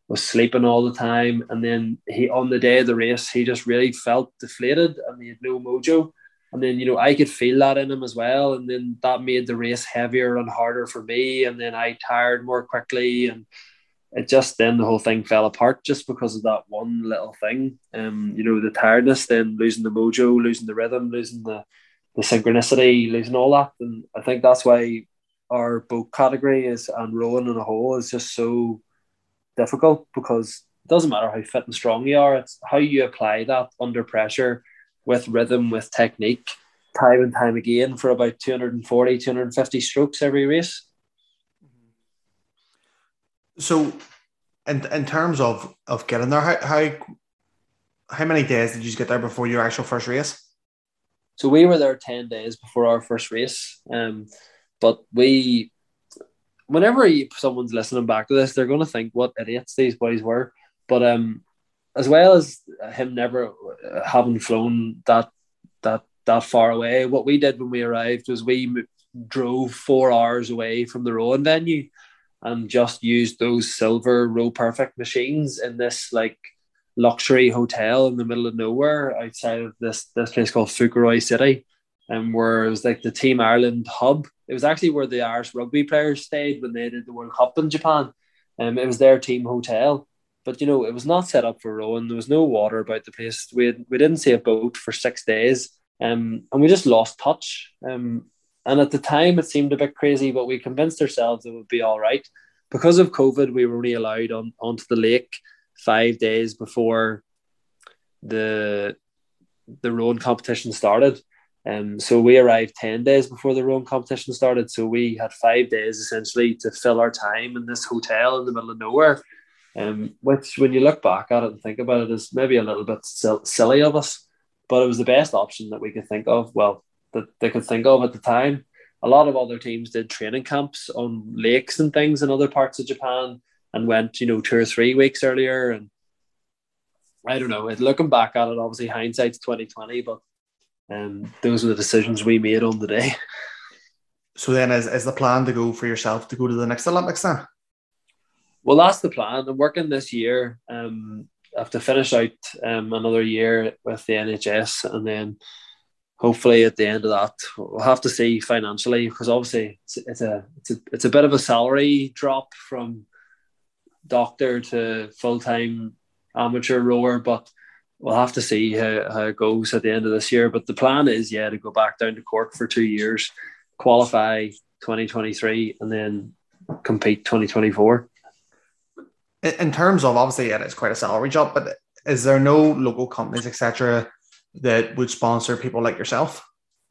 was sleeping all the time. And then he, on the day of the race, he just really felt deflated and he had no mojo. And then, you know, I could feel that in him as well. And then that made the race heavier and harder for me. And then I tired more quickly. And it just, then the whole thing fell apart just because of that one little thing. Um, you know, the tiredness, then losing the mojo, losing the rhythm, losing the, the synchronicity, losing all that. And I think that's why our boat category is, and rowing in a whole, is just so difficult, because it doesn't matter how fit and strong you are, it's how you apply that under pressure with rhythm, with technique, time and time again for about two hundred forty, two hundred fifty strokes every race.
So in, in terms of, of getting there, how, how how many days did you get there before your actual first race?
So we were there ten days before our first race. Um, but we, whenever you, someone's listening back to this, they're going to think what idiots these boys were. But um, as well as him never having flown that that that far away, what we did when we arrived was we drove four hours away from the rowing venue and just used those silver Row Perfect machines in this like luxury hotel in the middle of nowhere outside of this this place called Fuqueroy City, and um, where it was like the Team Ireland hub. It was actually where the Irish rugby players stayed when they did the World Cup in Japan. Um, it was their team hotel. But, you know, it was not set up for rowing. There was no water about the place. We had, we didn't see a boat for six days. Um, and we just lost touch. Um, and at the time, it seemed a bit crazy, but we convinced ourselves it would be all right. Because of COVID, we were only allowed on onto the lake five days before the the rowing competition started. Um, so we arrived ten days before the rowing competition started. So we had five days essentially to fill our time in this hotel in the middle of nowhere. Um, which, when you look back at it and think about it, is maybe a little bit sil- silly of us, but it was the best option that we could think of. Well, that they could think of at the time. A lot of other teams did training camps on lakes and things in other parts of Japan and went, you know, two or three weeks earlier. And I don't know. Looking back at it, obviously hindsight's twenty twenty, but um, those were the decisions we made on the day.
So then, is is the plan to go for yourself to go to the next Olympics then?
Well, that's the plan. I'm working this year. Um, I have to finish out um, another year with the N H S, and then hopefully at the end of that, we'll have to see financially, because obviously it's, it's a it's a it's a bit of a salary drop from doctor to full time amateur rower, but we'll have to see how, how it goes at the end of this year. But the plan is, yeah, to go back down to Cork for two years, qualify twenty twenty-three, and then compete twenty twenty-four.
In terms of, obviously, yeah, it's quite a salary job, but is there no local companies, et cetera, that would sponsor people like yourself?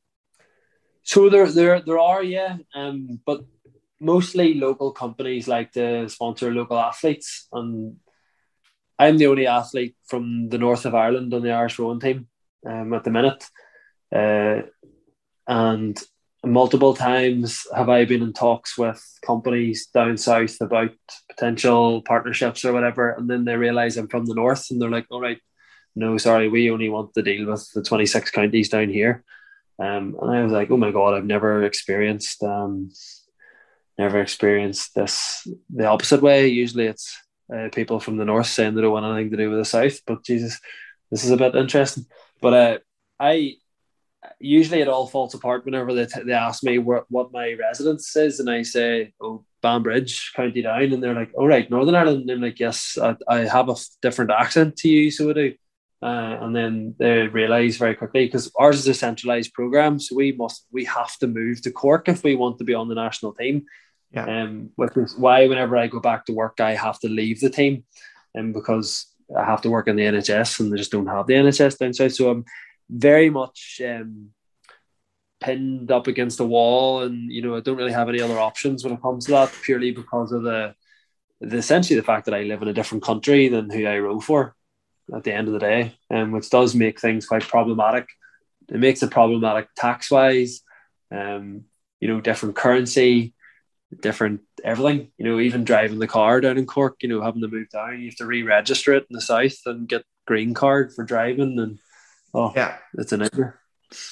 So there, there, there are, yeah, um, but mostly local companies like to sponsor local athletes, and I'm the only athlete from the north of Ireland on the Irish rowing team um, at the minute, uh, and multiple times have I been in talks with companies down south about potential partnerships or whatever, and then they realise I'm from the north and they're like, all right, no, sorry, we only want to deal with the twenty-six counties down here. Um, and I was like, oh my God, I've never experienced um, never experienced this the opposite way. Usually it's uh, people from the north saying they don't want anything to do with the south, but Jesus, this is a bit interesting. But uh, I usually it all falls apart whenever they, t- they ask me where, what my residence is, and I say, oh, Banbridge, County Down, and they're like, all right, Northern Ireland, and I'm like, yes, I, I have a f- different accent to you, so I do. Uh, and then they realise very quickly, because ours is a centralised programme, so we must we have to move to Cork if we want to be on the national team.
Yeah.
Um, which is why whenever I go back to work, I have to leave the team, and um, because I have to work in the N H S, and they just don't have the N H S down south. So I'm very much um, pinned up against the wall, and you know I don't really have any other options when it comes to that, purely because of the, the essentially the fact that I live in a different country than who I row for at the end of the day, um, which does make things quite problematic. It makes it problematic tax wise, um, you know, different currency, different everything. You know, even driving the car down in Cork, you know, having to move down, you have to re-register it in the south and get green card for driving, and oh, yeah, it's a nightmare.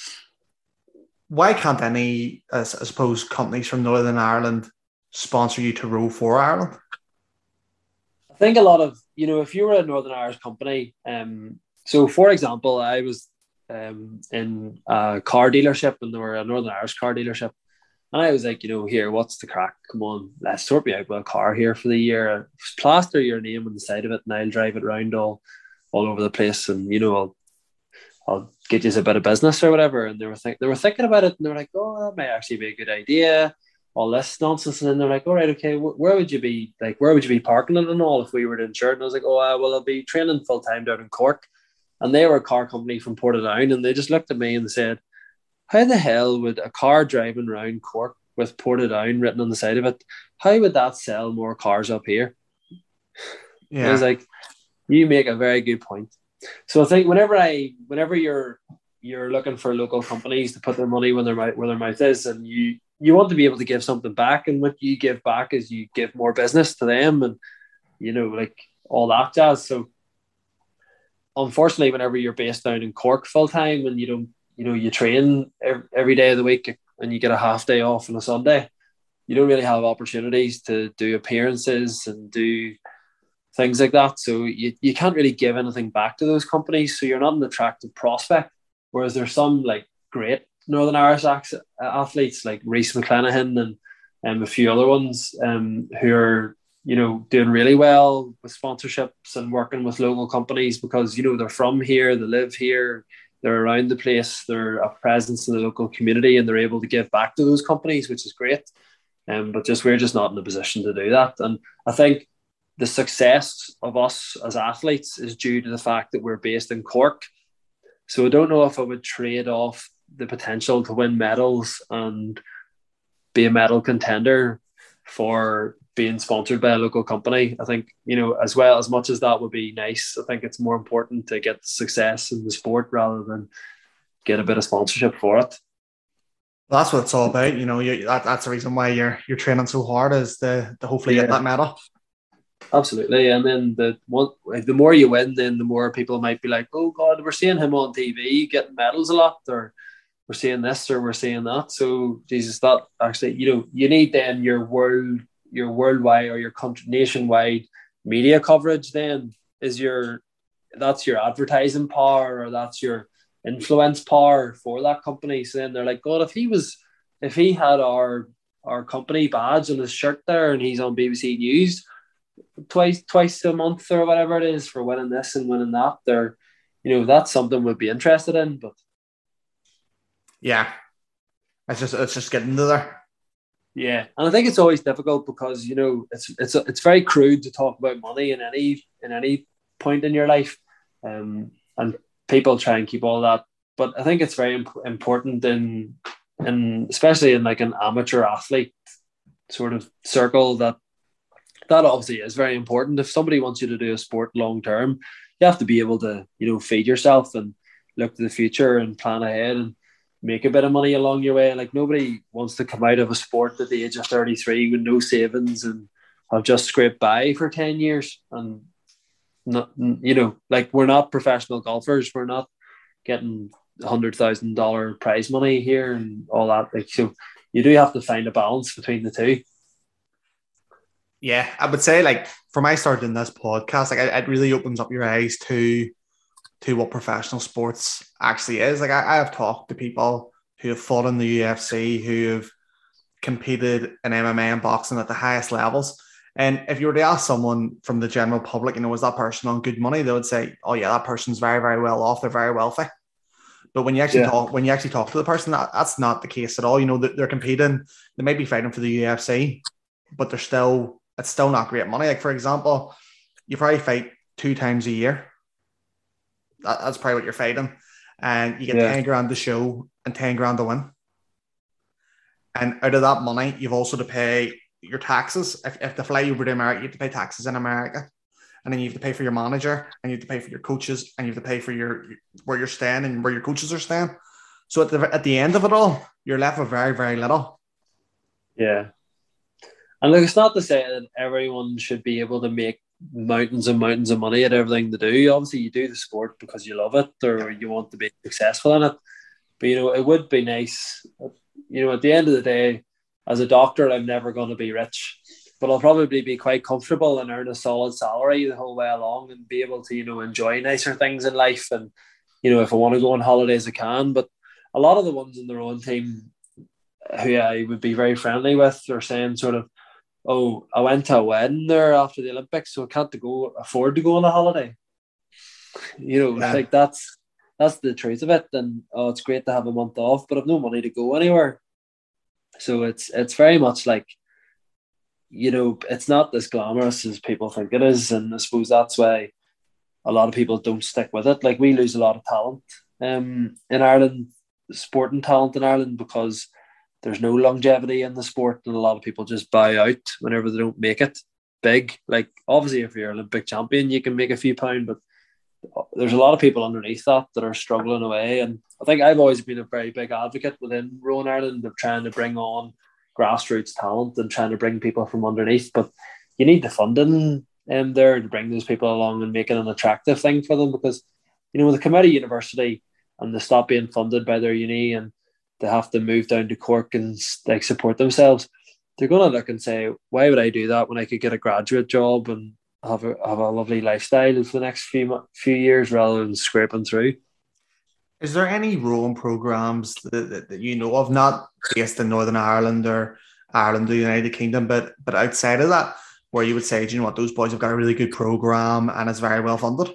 Why can't any, I suppose, companies from Northern Ireland sponsor you to row for Ireland?
I think a lot of, you know, if you were a Northern Irish company, um, so for example, I was um, in a car dealership and they were a Northern Irish car dealership. And I was like, you know, here, what's the crack? Come on, let's sort me out with a car here for the year. Plaster your name on the side of it and I'll drive it around all, all over the place. And, you know, I'll, I'll get you a bit of business or whatever. And they were, think- they were thinking about it and they were like, oh, that might actually be a good idea. All this nonsense. And then they're like, all right, okay, wh- where would you be, like, where would you be parking it and all if we were to insure it? And I was like, oh, uh, well, I'll be training full time down in Cork. And they were a car company from Portadown. And they just looked at me and they said, how the hell would a car driving around Cork with Portadown written on the side of it, how would that sell more cars up here? Yeah. I was like, you make a very good point. So I think whenever I, whenever you're you're looking for local companies to put their money where their mouth, where their mouth is, and you you want to be able to give something back, and what you give back is you give more business to them, and you know, like all that jazz. So unfortunately, whenever you're based down in Cork full time and you don't, you know, you train every day of the week and you get a half day off on a Sunday, you don't really have opportunities to do appearances and do things like that. So you, you can't really give anything back to those companies. So you're not an attractive prospect. Whereas there's some like great Northern Irish athletes like Rhys McClenaghan and um, a few other ones um, who are, you know, doing really well with sponsorships and working with local companies because, you know, they're from here, they live here, they're around the place, they're a presence in the local community and they're able to give back to those companies, which is great. Um, but just we're just not in a position to do that. And I think the success of us as athletes is due to the fact that we're based in Cork. So I don't know if I would trade off the potential to win medals and be a medal contender for being sponsored by a local company. I think, you know, as well, as much as that would be nice, I think it's more important to get success in the sport rather than get a bit of sponsorship for it.
Well, that's what it's all about. You know, you, that, that's the reason why you're you're training so hard, is to, to hopefully yeah. get that medal.
Absolutely. And then the one, the more you win, then the more people might be like, oh God, we're seeing him on T V getting medals a lot, or we're seeing this or we're seeing that. So Jesus, that actually, you know, you need then your world, your worldwide or your country, nationwide media coverage then is your, that's your advertising power or that's your influence power for that company. So then they're like, God, if he was, if he had our, our company badge on his shirt there and he's on B B C News twice, twice a month or whatever it is for winning this and winning that, they're, you know, that's something we'd be interested in, but
yeah, it's just it's just getting to there.
Yeah, and I think it's always difficult because, you know, it's it's it's very crude to talk about money in any in any point in your life, um, and people try and keep all that. But I think it's very imp- important in in especially in like an amateur athlete sort of circle that that obviously is very important. If somebody wants you to do a sport long term, you have to be able to, you know, feed yourself and look to the future and plan ahead and make a bit of money along your way. Like nobody wants to come out of a sport at the age of thirty-three with no savings and have just scraped by for ten years. And not, you know, like we're not professional golfers. We're not getting a hundred thousand dollar prize money here and all that. Like, so you do have to find a balance between the two.
Yeah, I would say like for my start in this podcast, like it really opens up your eyes to to what professional sports actually is. Like I, I have talked to people who have fought in the U F C, who have competed in M M A and boxing at the highest levels. And if you were to ask someone from the general public, you know, is that person on good money? They would say, oh yeah, that person's very, very well off. They're very wealthy. But when you actually yeah. talk, when you actually talk to the person, that, that's not the case at all. You know, they're competing, they might be fighting for the U F C, but they're still, it's still not great money. Like for example, you probably fight two times a year. That, that's probably what you're fighting. And you get yeah. ten grand to show and ten grand to win. And out of that money, you've also to pay your taxes. If, if they fly you over to America, you have to pay taxes in America. And then you have to pay for your manager, and you have to pay for your coaches, and you have to pay for your where you're staying and where your coaches are staying. So at the at the end of it all, you're left with very, very little.
Yeah. And look, it's not to say that everyone should be able to make mountains and mountains of money at everything they do. Obviously, you do the sport because you love it or you want to be successful in it. But, you know, it would be nice, you know, at the end of the day, as a doctor, I'm never going to be rich. but I'll probably be quite comfortable and earn a solid salary the whole way along and be able to, you know, enjoy nicer things in life. And, you know, if I want to go on holidays, I can. But a lot of the ones in the rowing team who I would be very friendly with are saying sort of, oh, I went to a wedding there after the Olympics, so I can't go afford to go on a holiday. You know, yeah. like that's that's the truth of it. And oh, it's great to have a month off, but I've no money to go anywhere. So it's it's very much like, you know, it's not as glamorous as people think it is. And I suppose that's why a lot of people don't stick with it. Like, we lose a lot of talent um, in Ireland, sporting talent in Ireland, because there's no longevity in the sport, and a lot of people just buy out whenever they don't make it big. Like, obviously, if you're Olympic champion, you can make a few pound, but there's a lot of people underneath that that are struggling away. And I think I've always been a very big advocate within Rowing Ireland of trying to bring on grassroots talent and trying to bring people from underneath. But you need the funding um, there to bring those people along and make it an attractive thing for them, because, you know, when they come out of university and they stop being funded by their uni and they have to move down to Cork and like support themselves, they're going to look and say, why would I do that when I could get a graduate job and have a have a lovely lifestyle for the next few few years rather than scraping through?
Is there any rowing programs that, that, that you know of, not based in Northern Ireland or Ireland or the United Kingdom, but but outside of that, where you would say, do you know what, those boys have got a really good program and it's very well funded?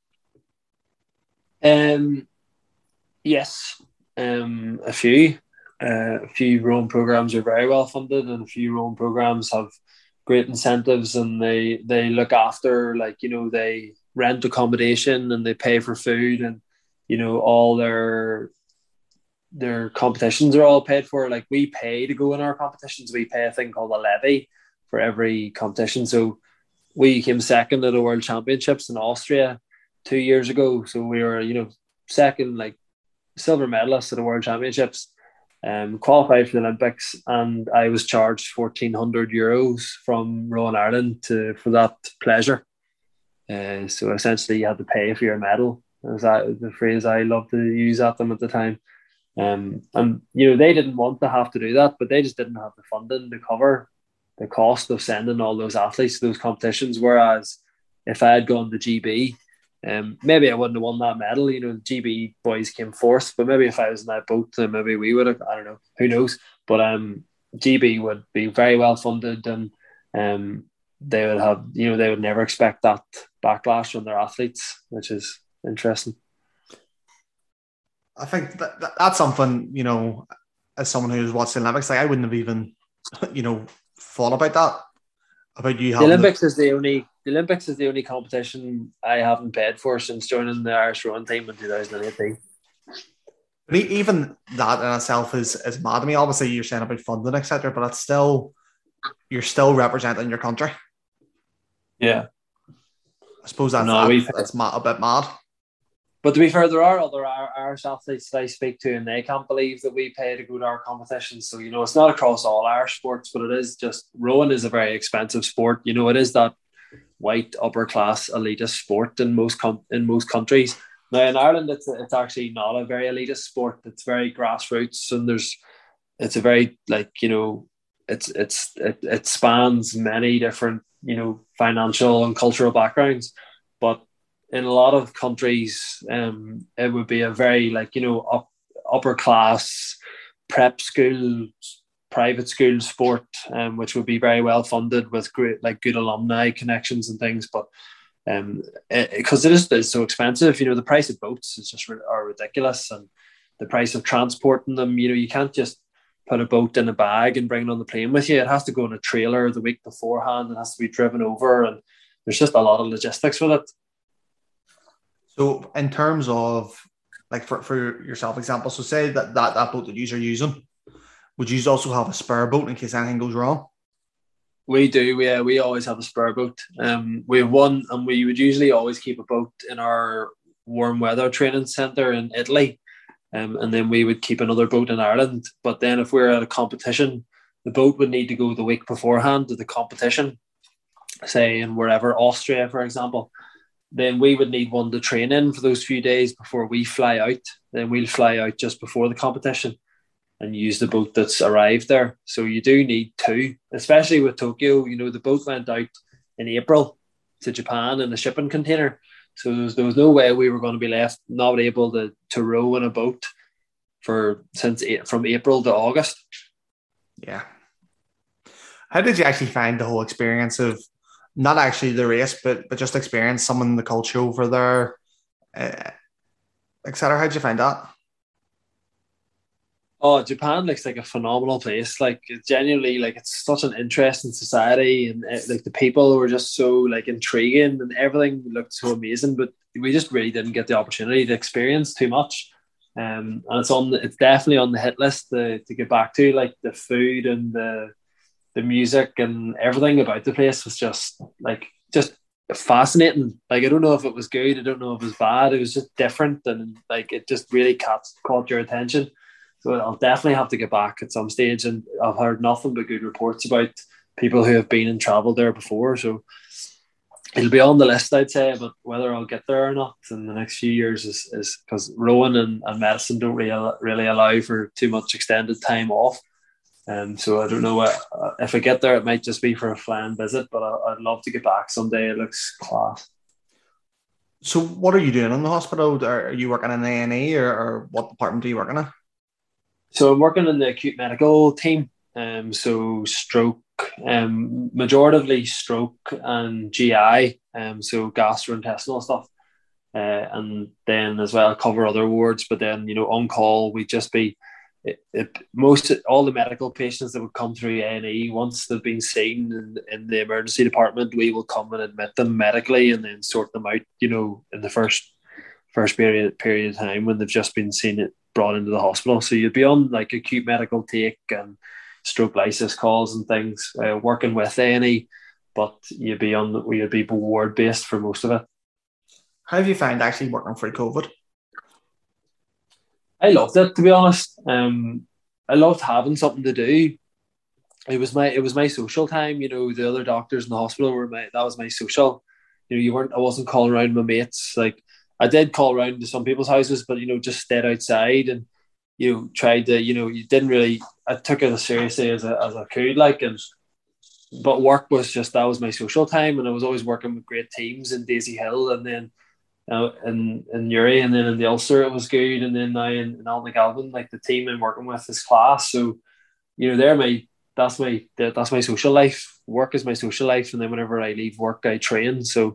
Um, yes, um, a few. Uh, a few rowing programs are very well funded, and a few rowing programs have great incentives, and they they look after, like, you know, they rent accommodation and they pay for food, and, you know, all their their competitions are all paid for. Like, we pay to go in our competitions. We pay a thing called a levy for every competition. So we came second at the World Championships in Austria two years ago. So we were, you know, second, like silver medalist at the World Championships. Um, qualified for the Olympics, and I was charged fourteen hundred euros from Rowing Ireland to for that pleasure. Uh, so essentially, you had to pay for your medal. Is that the phrase I loved to use at them at the time? Um, and you know, they didn't want to have to do that, but they just didn't have the funding to cover the cost of sending all those athletes to those competitions. Whereas if I had gone to G B, Um, maybe I wouldn't have won that medal. You know, the G B boys came fourth, but maybe if I was in that boat, then maybe we would have. I don't know. Who knows? But um, G B would be very well funded, and um, they would have, you know, they would never expect that backlash from their athletes, which is interesting.
I think that, that that's something, you know, as someone who's watched the Olympics, like I wouldn't have even, you know, thought about that. About you
the Olympics the- is the only. The Olympics is the only competition I haven't paid for since joining the Irish rowing team in two thousand eighteen.
But even that in itself is, is mad to me. Obviously, you're saying about funding, et cetera, but it's still, you're still representing your country.
Yeah.
I suppose that's,
no,
that's, that's mad, a bit mad.
But to be fair, there are other Irish athletes that I speak to, and they can't believe that we pay to go to our competitions. So, you know, it's not across all Irish sports, but it is just, rowing is a very expensive sport. You know, it is that white upper class elitist sport in most com- in most countries. Now in Ireland, it's it's actually not a very elitist sport. It's very grassroots, and there's it's a very, like, you know, it's it's it, it spans many different, you know, financial and cultural backgrounds. But in a lot of countries, um, it would be a very, like, you know, up, upper class prep school, private school sport, um, which would be very well funded with great, like, good alumni connections and things. But um, because it, it is it's so expensive, you know, the price of boats is just are ridiculous, and the price of transporting them, you know, you can't just put a boat in a bag and bring it on the plane with you. It has to go in a trailer the week beforehand. It has to be driven over, and there's just a lot of logistics with it.
So in terms of, like, for, for yourself, example, so say that, that that boat that you're using, would you also have a spare boat in case anything goes wrong?
We do, yeah. We always have a spare boat. Um, we have one, and we would usually always keep a boat in our warm weather training centre in Italy, um, and then we would keep another boat in Ireland. But then if we're at a competition, the boat would need to go the week beforehand to the competition, say in wherever, Austria, for example. Then we would need one to train in for those few days before we fly out. Then we'll fly out just before the competition. and use the boat that's arrived there. So you do need two, especially with Tokyo. You know, the boat went out in April to Japan in a shipping container. So there was, there was no way we were going to be left not able to, to row in a boat for since from April to August.
Yeah. How did you actually find the whole experience of not actually the race, but but just experience some of the culture over there, uh, et cetera? How did you find that?
Oh, Japan looks like a phenomenal place. Like, genuinely, like, it's such an interesting society, and uh, like the people were just so like intriguing, and everything looked so amazing. But we just really didn't get the opportunity to experience too much. Um, and it's on. The, it's definitely on the hit list to to get back to. Like, the food and the the music and everything about the place was just like just fascinating. Like, I don't know if it was good, I don't know if it was bad. It was just different, and like it just really caught caught your attention. So I'll definitely have to get back at some stage. And I've heard nothing but good reports about people who have been and travelled there before. So it'll be on the list, I'd say, but whether I'll get there or not in the next few years is is because rowing and, and medicine don't really really allow for too much extended time off. Um, so I don't know what, uh, if I get there, it might just be for a flying visit, but I, I'd love to get back someday. It looks class.
So what are you doing in the hospital? Are you working in A and E, or, or what department are you working in?
So I'm working in the acute medical team. Um, so stroke, um, majoritively stroke and G I, um, so gastrointestinal stuff. Uh, and then as well cover other wards, but then, you know, on call, we'd just be, It, it, most all the medical patients that would come through A and E, once they've been seen in, in the emergency department, we will come and admit them medically and then sort them out, you know, in the first first period period of time when they've just been seen it brought into the hospital. So you'd be on like acute medical take and stroke lysis calls and things, uh, working with A and E, but you'd be on you'd be ward based for most of it.
How have you found actually working through COVID?
I loved it, to be honest. Um, I loved having something to do. It was my it was my social time. You know, the other doctors in the hospital were my that was my social. You know, you weren't. I wasn't calling around my mates. Like, I did call around to some people's houses, but you know, just stayed outside and you know tried to. You know, you didn't really. I took it as seriously as I, as I could. Like, and but work was just that was my social time, and I was always working with great teams in Daisy Hill, and then. Uh, in in Uri, and then in the Ulster it was good, and then now in, in Alnagalvin, like the team I'm working with is class. So you know, they're my that's my that's my social life. Work is my social life, and then whenever I leave work, I train. So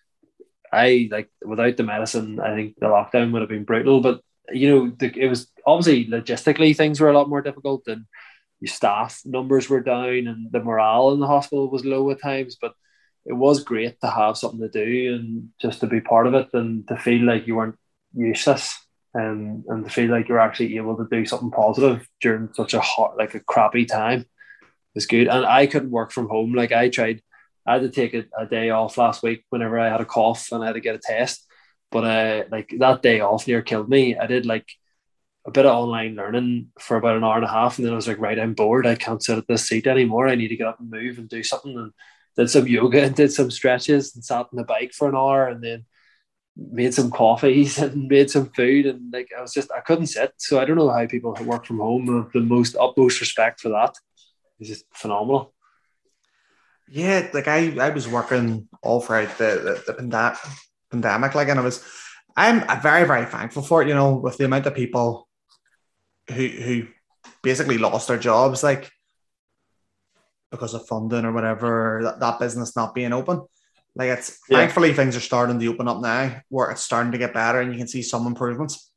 I like without the medicine, I think the lockdown would have been brutal. But you know, the, it was obviously logistically things were a lot more difficult, and your staff numbers were down, and the morale in the hospital was low at times, but. It was great to have something to do and just to be part of it and to feel like you weren't useless and, and to feel like you're actually able to do something positive during such a hot, like a crappy time. It was good. And I couldn't work from home. Like I tried, I had to take a, a day off last week whenever I had a cough and I had to get a test. But uh, like that day off near killed me. I did like a bit of online learning for about an hour and a half. And then I was like, right, I'm bored. I can't sit at this seat anymore. I need to get up and move and do something. And did some yoga and did some stretches and sat on the bike for an hour and then made some coffees and made some food. And like, I was just, I couldn't sit. So I don't know how people who work from home have the most utmost respect for that. It's just phenomenal.
Yeah, like I, I was working all throughout the, the, the pandemic, pandemic, like, and I was, I'm very, very thankful for it, you know, with the amount of people who, who basically lost their jobs, like, because of funding or whatever, that, that business not being open. Like it's yeah. Thankfully things are starting to open up now where it's starting to get better and you can see some improvements.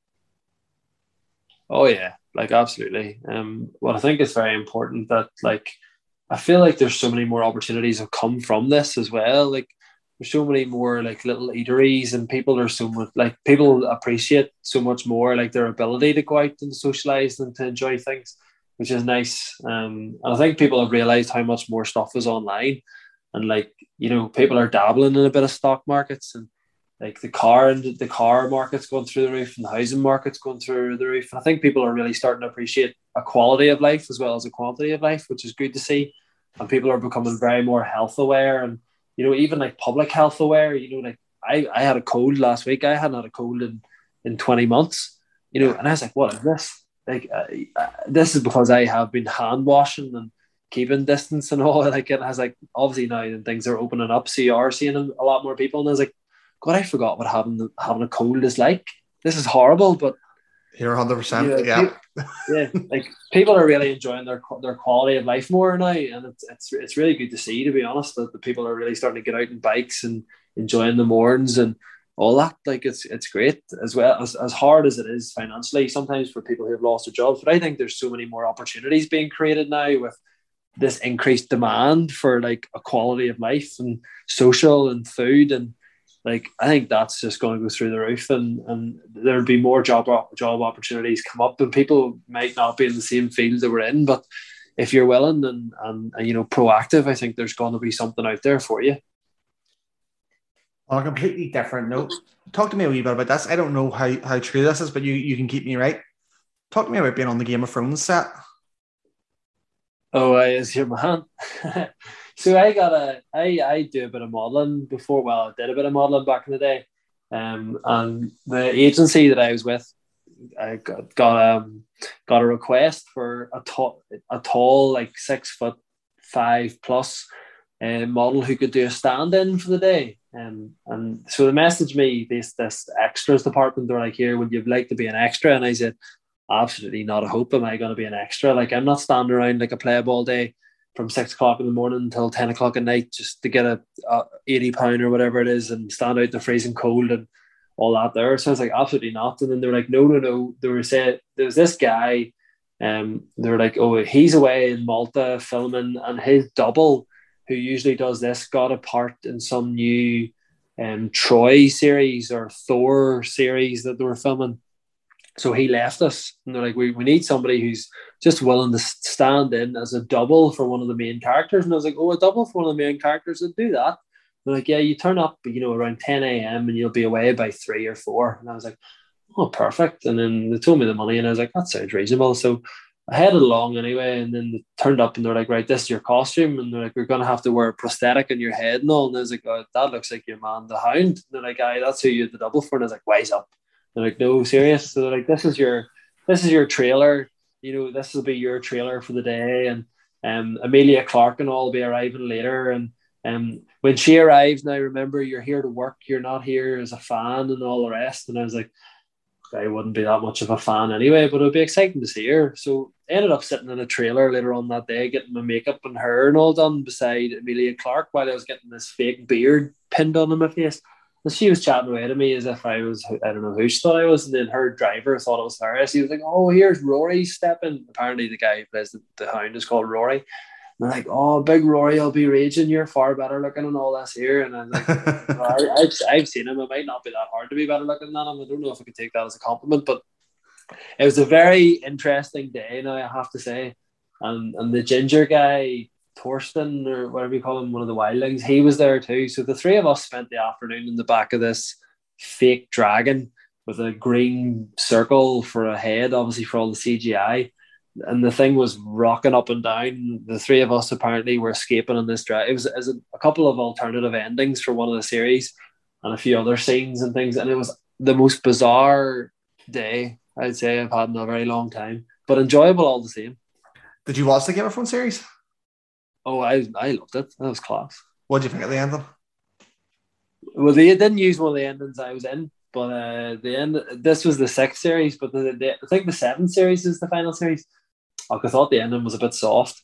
Oh yeah, like absolutely. Um, well, I think it's very important that like, I feel like there's so many more opportunities have come from this as well. Like there's so many more like little eateries and people are so much like people appreciate so much more like their ability to go out and socialize and to enjoy things, which is nice. Um, and I think people have realised how much more stuff is online. And like, you know, people are dabbling in a bit of stock markets and like the car and the car market's going through the roof and the housing market's going through the roof. And I think people are really starting to appreciate a quality of life as well as a quantity of life, which is good to see. And people are becoming very more health aware and, you know, even like public health aware. You know, like I, I had a cold last week. I hadn't had a cold in, in twenty months, you know, and I was like, what is this? like uh, uh, this is because I have been hand washing and keeping distance and all. Like it has like obviously now and things are opening up, so you are seeing a lot more people. And I was like, God, I forgot what having having a cold is like. This is horrible, but
you're one hundred percent.
you know,
Yeah,
people, yeah. Like people are really enjoying their their quality of life more now, and it's it's it's really good to see. To be honest, that the people are really starting to get out in bikes and enjoying the morns and all that. Like it's it's great as well as as hard as it is financially sometimes for people who have lost their jobs. But I think there's so many more opportunities being created now with this increased demand for like a quality of life and social and food, and like I think that's just going to go through the roof, and and there'll be more job job opportunities come up, and people might not be in the same field that we're in, but if you're willing and and, and you know proactive, I think there's going to be something out there for you.
On a completely different note, talk to me a wee bit about this. I don't know how, how true this is, but you, you can keep me right. Talk to me about being on the Game of Thrones set.
Oh, I is your man. So I got a, I, I do a bit of modelling before. Well, I did a bit of modelling back in the day, um, and the agency that I was with, I got got um got a request for a tall, a tall like six foot five plus, uh, model who could do a stand in for the day. Um, and so they messaged me this this extras department. They're like, "Here, would you like to be an extra?" And I said, absolutely not a hope am I going to be an extra. Like I'm not standing around like a pleb all day from six o'clock in the morning until ten o'clock at night just to get a, a eighty pound or whatever it is and stand out in the freezing cold and all that there. So I was like, absolutely not. And then they were like, no, no, no. They were saying there was this guy, um, they were like, oh, he's away in Malta filming, and his double, who usually does this, got a part in some new um Troy series or Thor series that they were filming. So he left us, and they're like, we, we need somebody who's just willing to stand in as a double for one of the main characters. And I was like, oh, a double for one of the main characters, I'd do that. They're like, yeah, you turn up, you know, around ten a.m. and you'll be away by three or four. And I was like, oh, perfect. And then they told me the money, and I was like, that sounds reasonable. So I headed along anyway, and then they turned up and they're like, right, this is your costume. And they're like, we're going to have to wear a prosthetic in your head and all. And I was like, oh, that looks like your man, the Hound. And they're like, aye, that's who you had the double for. And I was like, wise up. They're like, no, serious. So they're like, this is your this is your trailer. You know, this will be your trailer for the day. And um, Emilia Clarke and all will be arriving later. And um, when she arrives, now remember, you're here to work. You're not here as a fan and all the rest. And I was like, I wouldn't be that much of a fan anyway, but it would be exciting to see her. So I ended up sitting in a trailer later on that day, getting my makeup and hair and all done beside Emilia Clarke while I was getting this fake beard pinned on my face. And she was chatting away to me as if I was, I don't know who she thought I was. And then her driver thought it was hilarious. He was like, oh, here's Rory stepping. Apparently the guy who plays the, the Hound is called Rory. And they're like, oh, big Rory, I'll be raging. You're far better looking and all this here. And I was like, well, I, I've, I've seen him. It might not be that hard to be better looking than him. I don't know if I could take that as a compliment, but it was a very interesting day now, I have to say. And, and the ginger guy, Torsten, or whatever you call him, one of the wildlings, he was there too. So the three of us spent the afternoon in the back of this fake dragon with a green circle for a head, obviously for all the C G I. And the thing was rocking up and down. The three of us apparently were escaping on this dragon. It was, it was a, a couple of alternative endings for one of the series and a few other scenes and things. And it was the most bizarre day I'd say I've had in a very long time, but enjoyable all the same.
Did you watch the Game of Thrones series?
Oh, I I loved it. That was class.
What did you think of the ending?
Well, they didn't use one of the endings I was in, but uh, the end. This was the sixth series, but the, the, I think the seventh series is the final series. Oh, I thought the ending was a bit soft.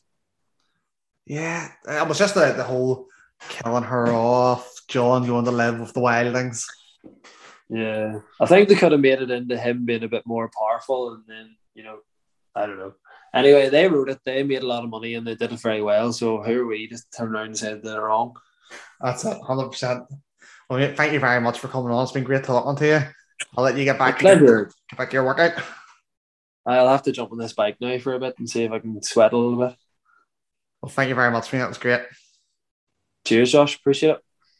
Yeah, it was just the, the whole killing her off, Jon going to live with the wildlings.
Yeah, I think they could have made it into him being a bit more powerful, and then, you know, I don't know. Anyway, they wrote it, they made a lot of money, and they did it very well. So who are we to turn around and say they're wrong?
That's it, one hundred percent. Well, mate, thank you very much for coming on. It's been great talking to you. I'll let you get back, to your, get back to your workout.
I'll have to jump on this bike now for a bit and see if I can sweat a little bit.
Well, thank you very much, mate. That was great.
Cheers, Josh. Appreciate it.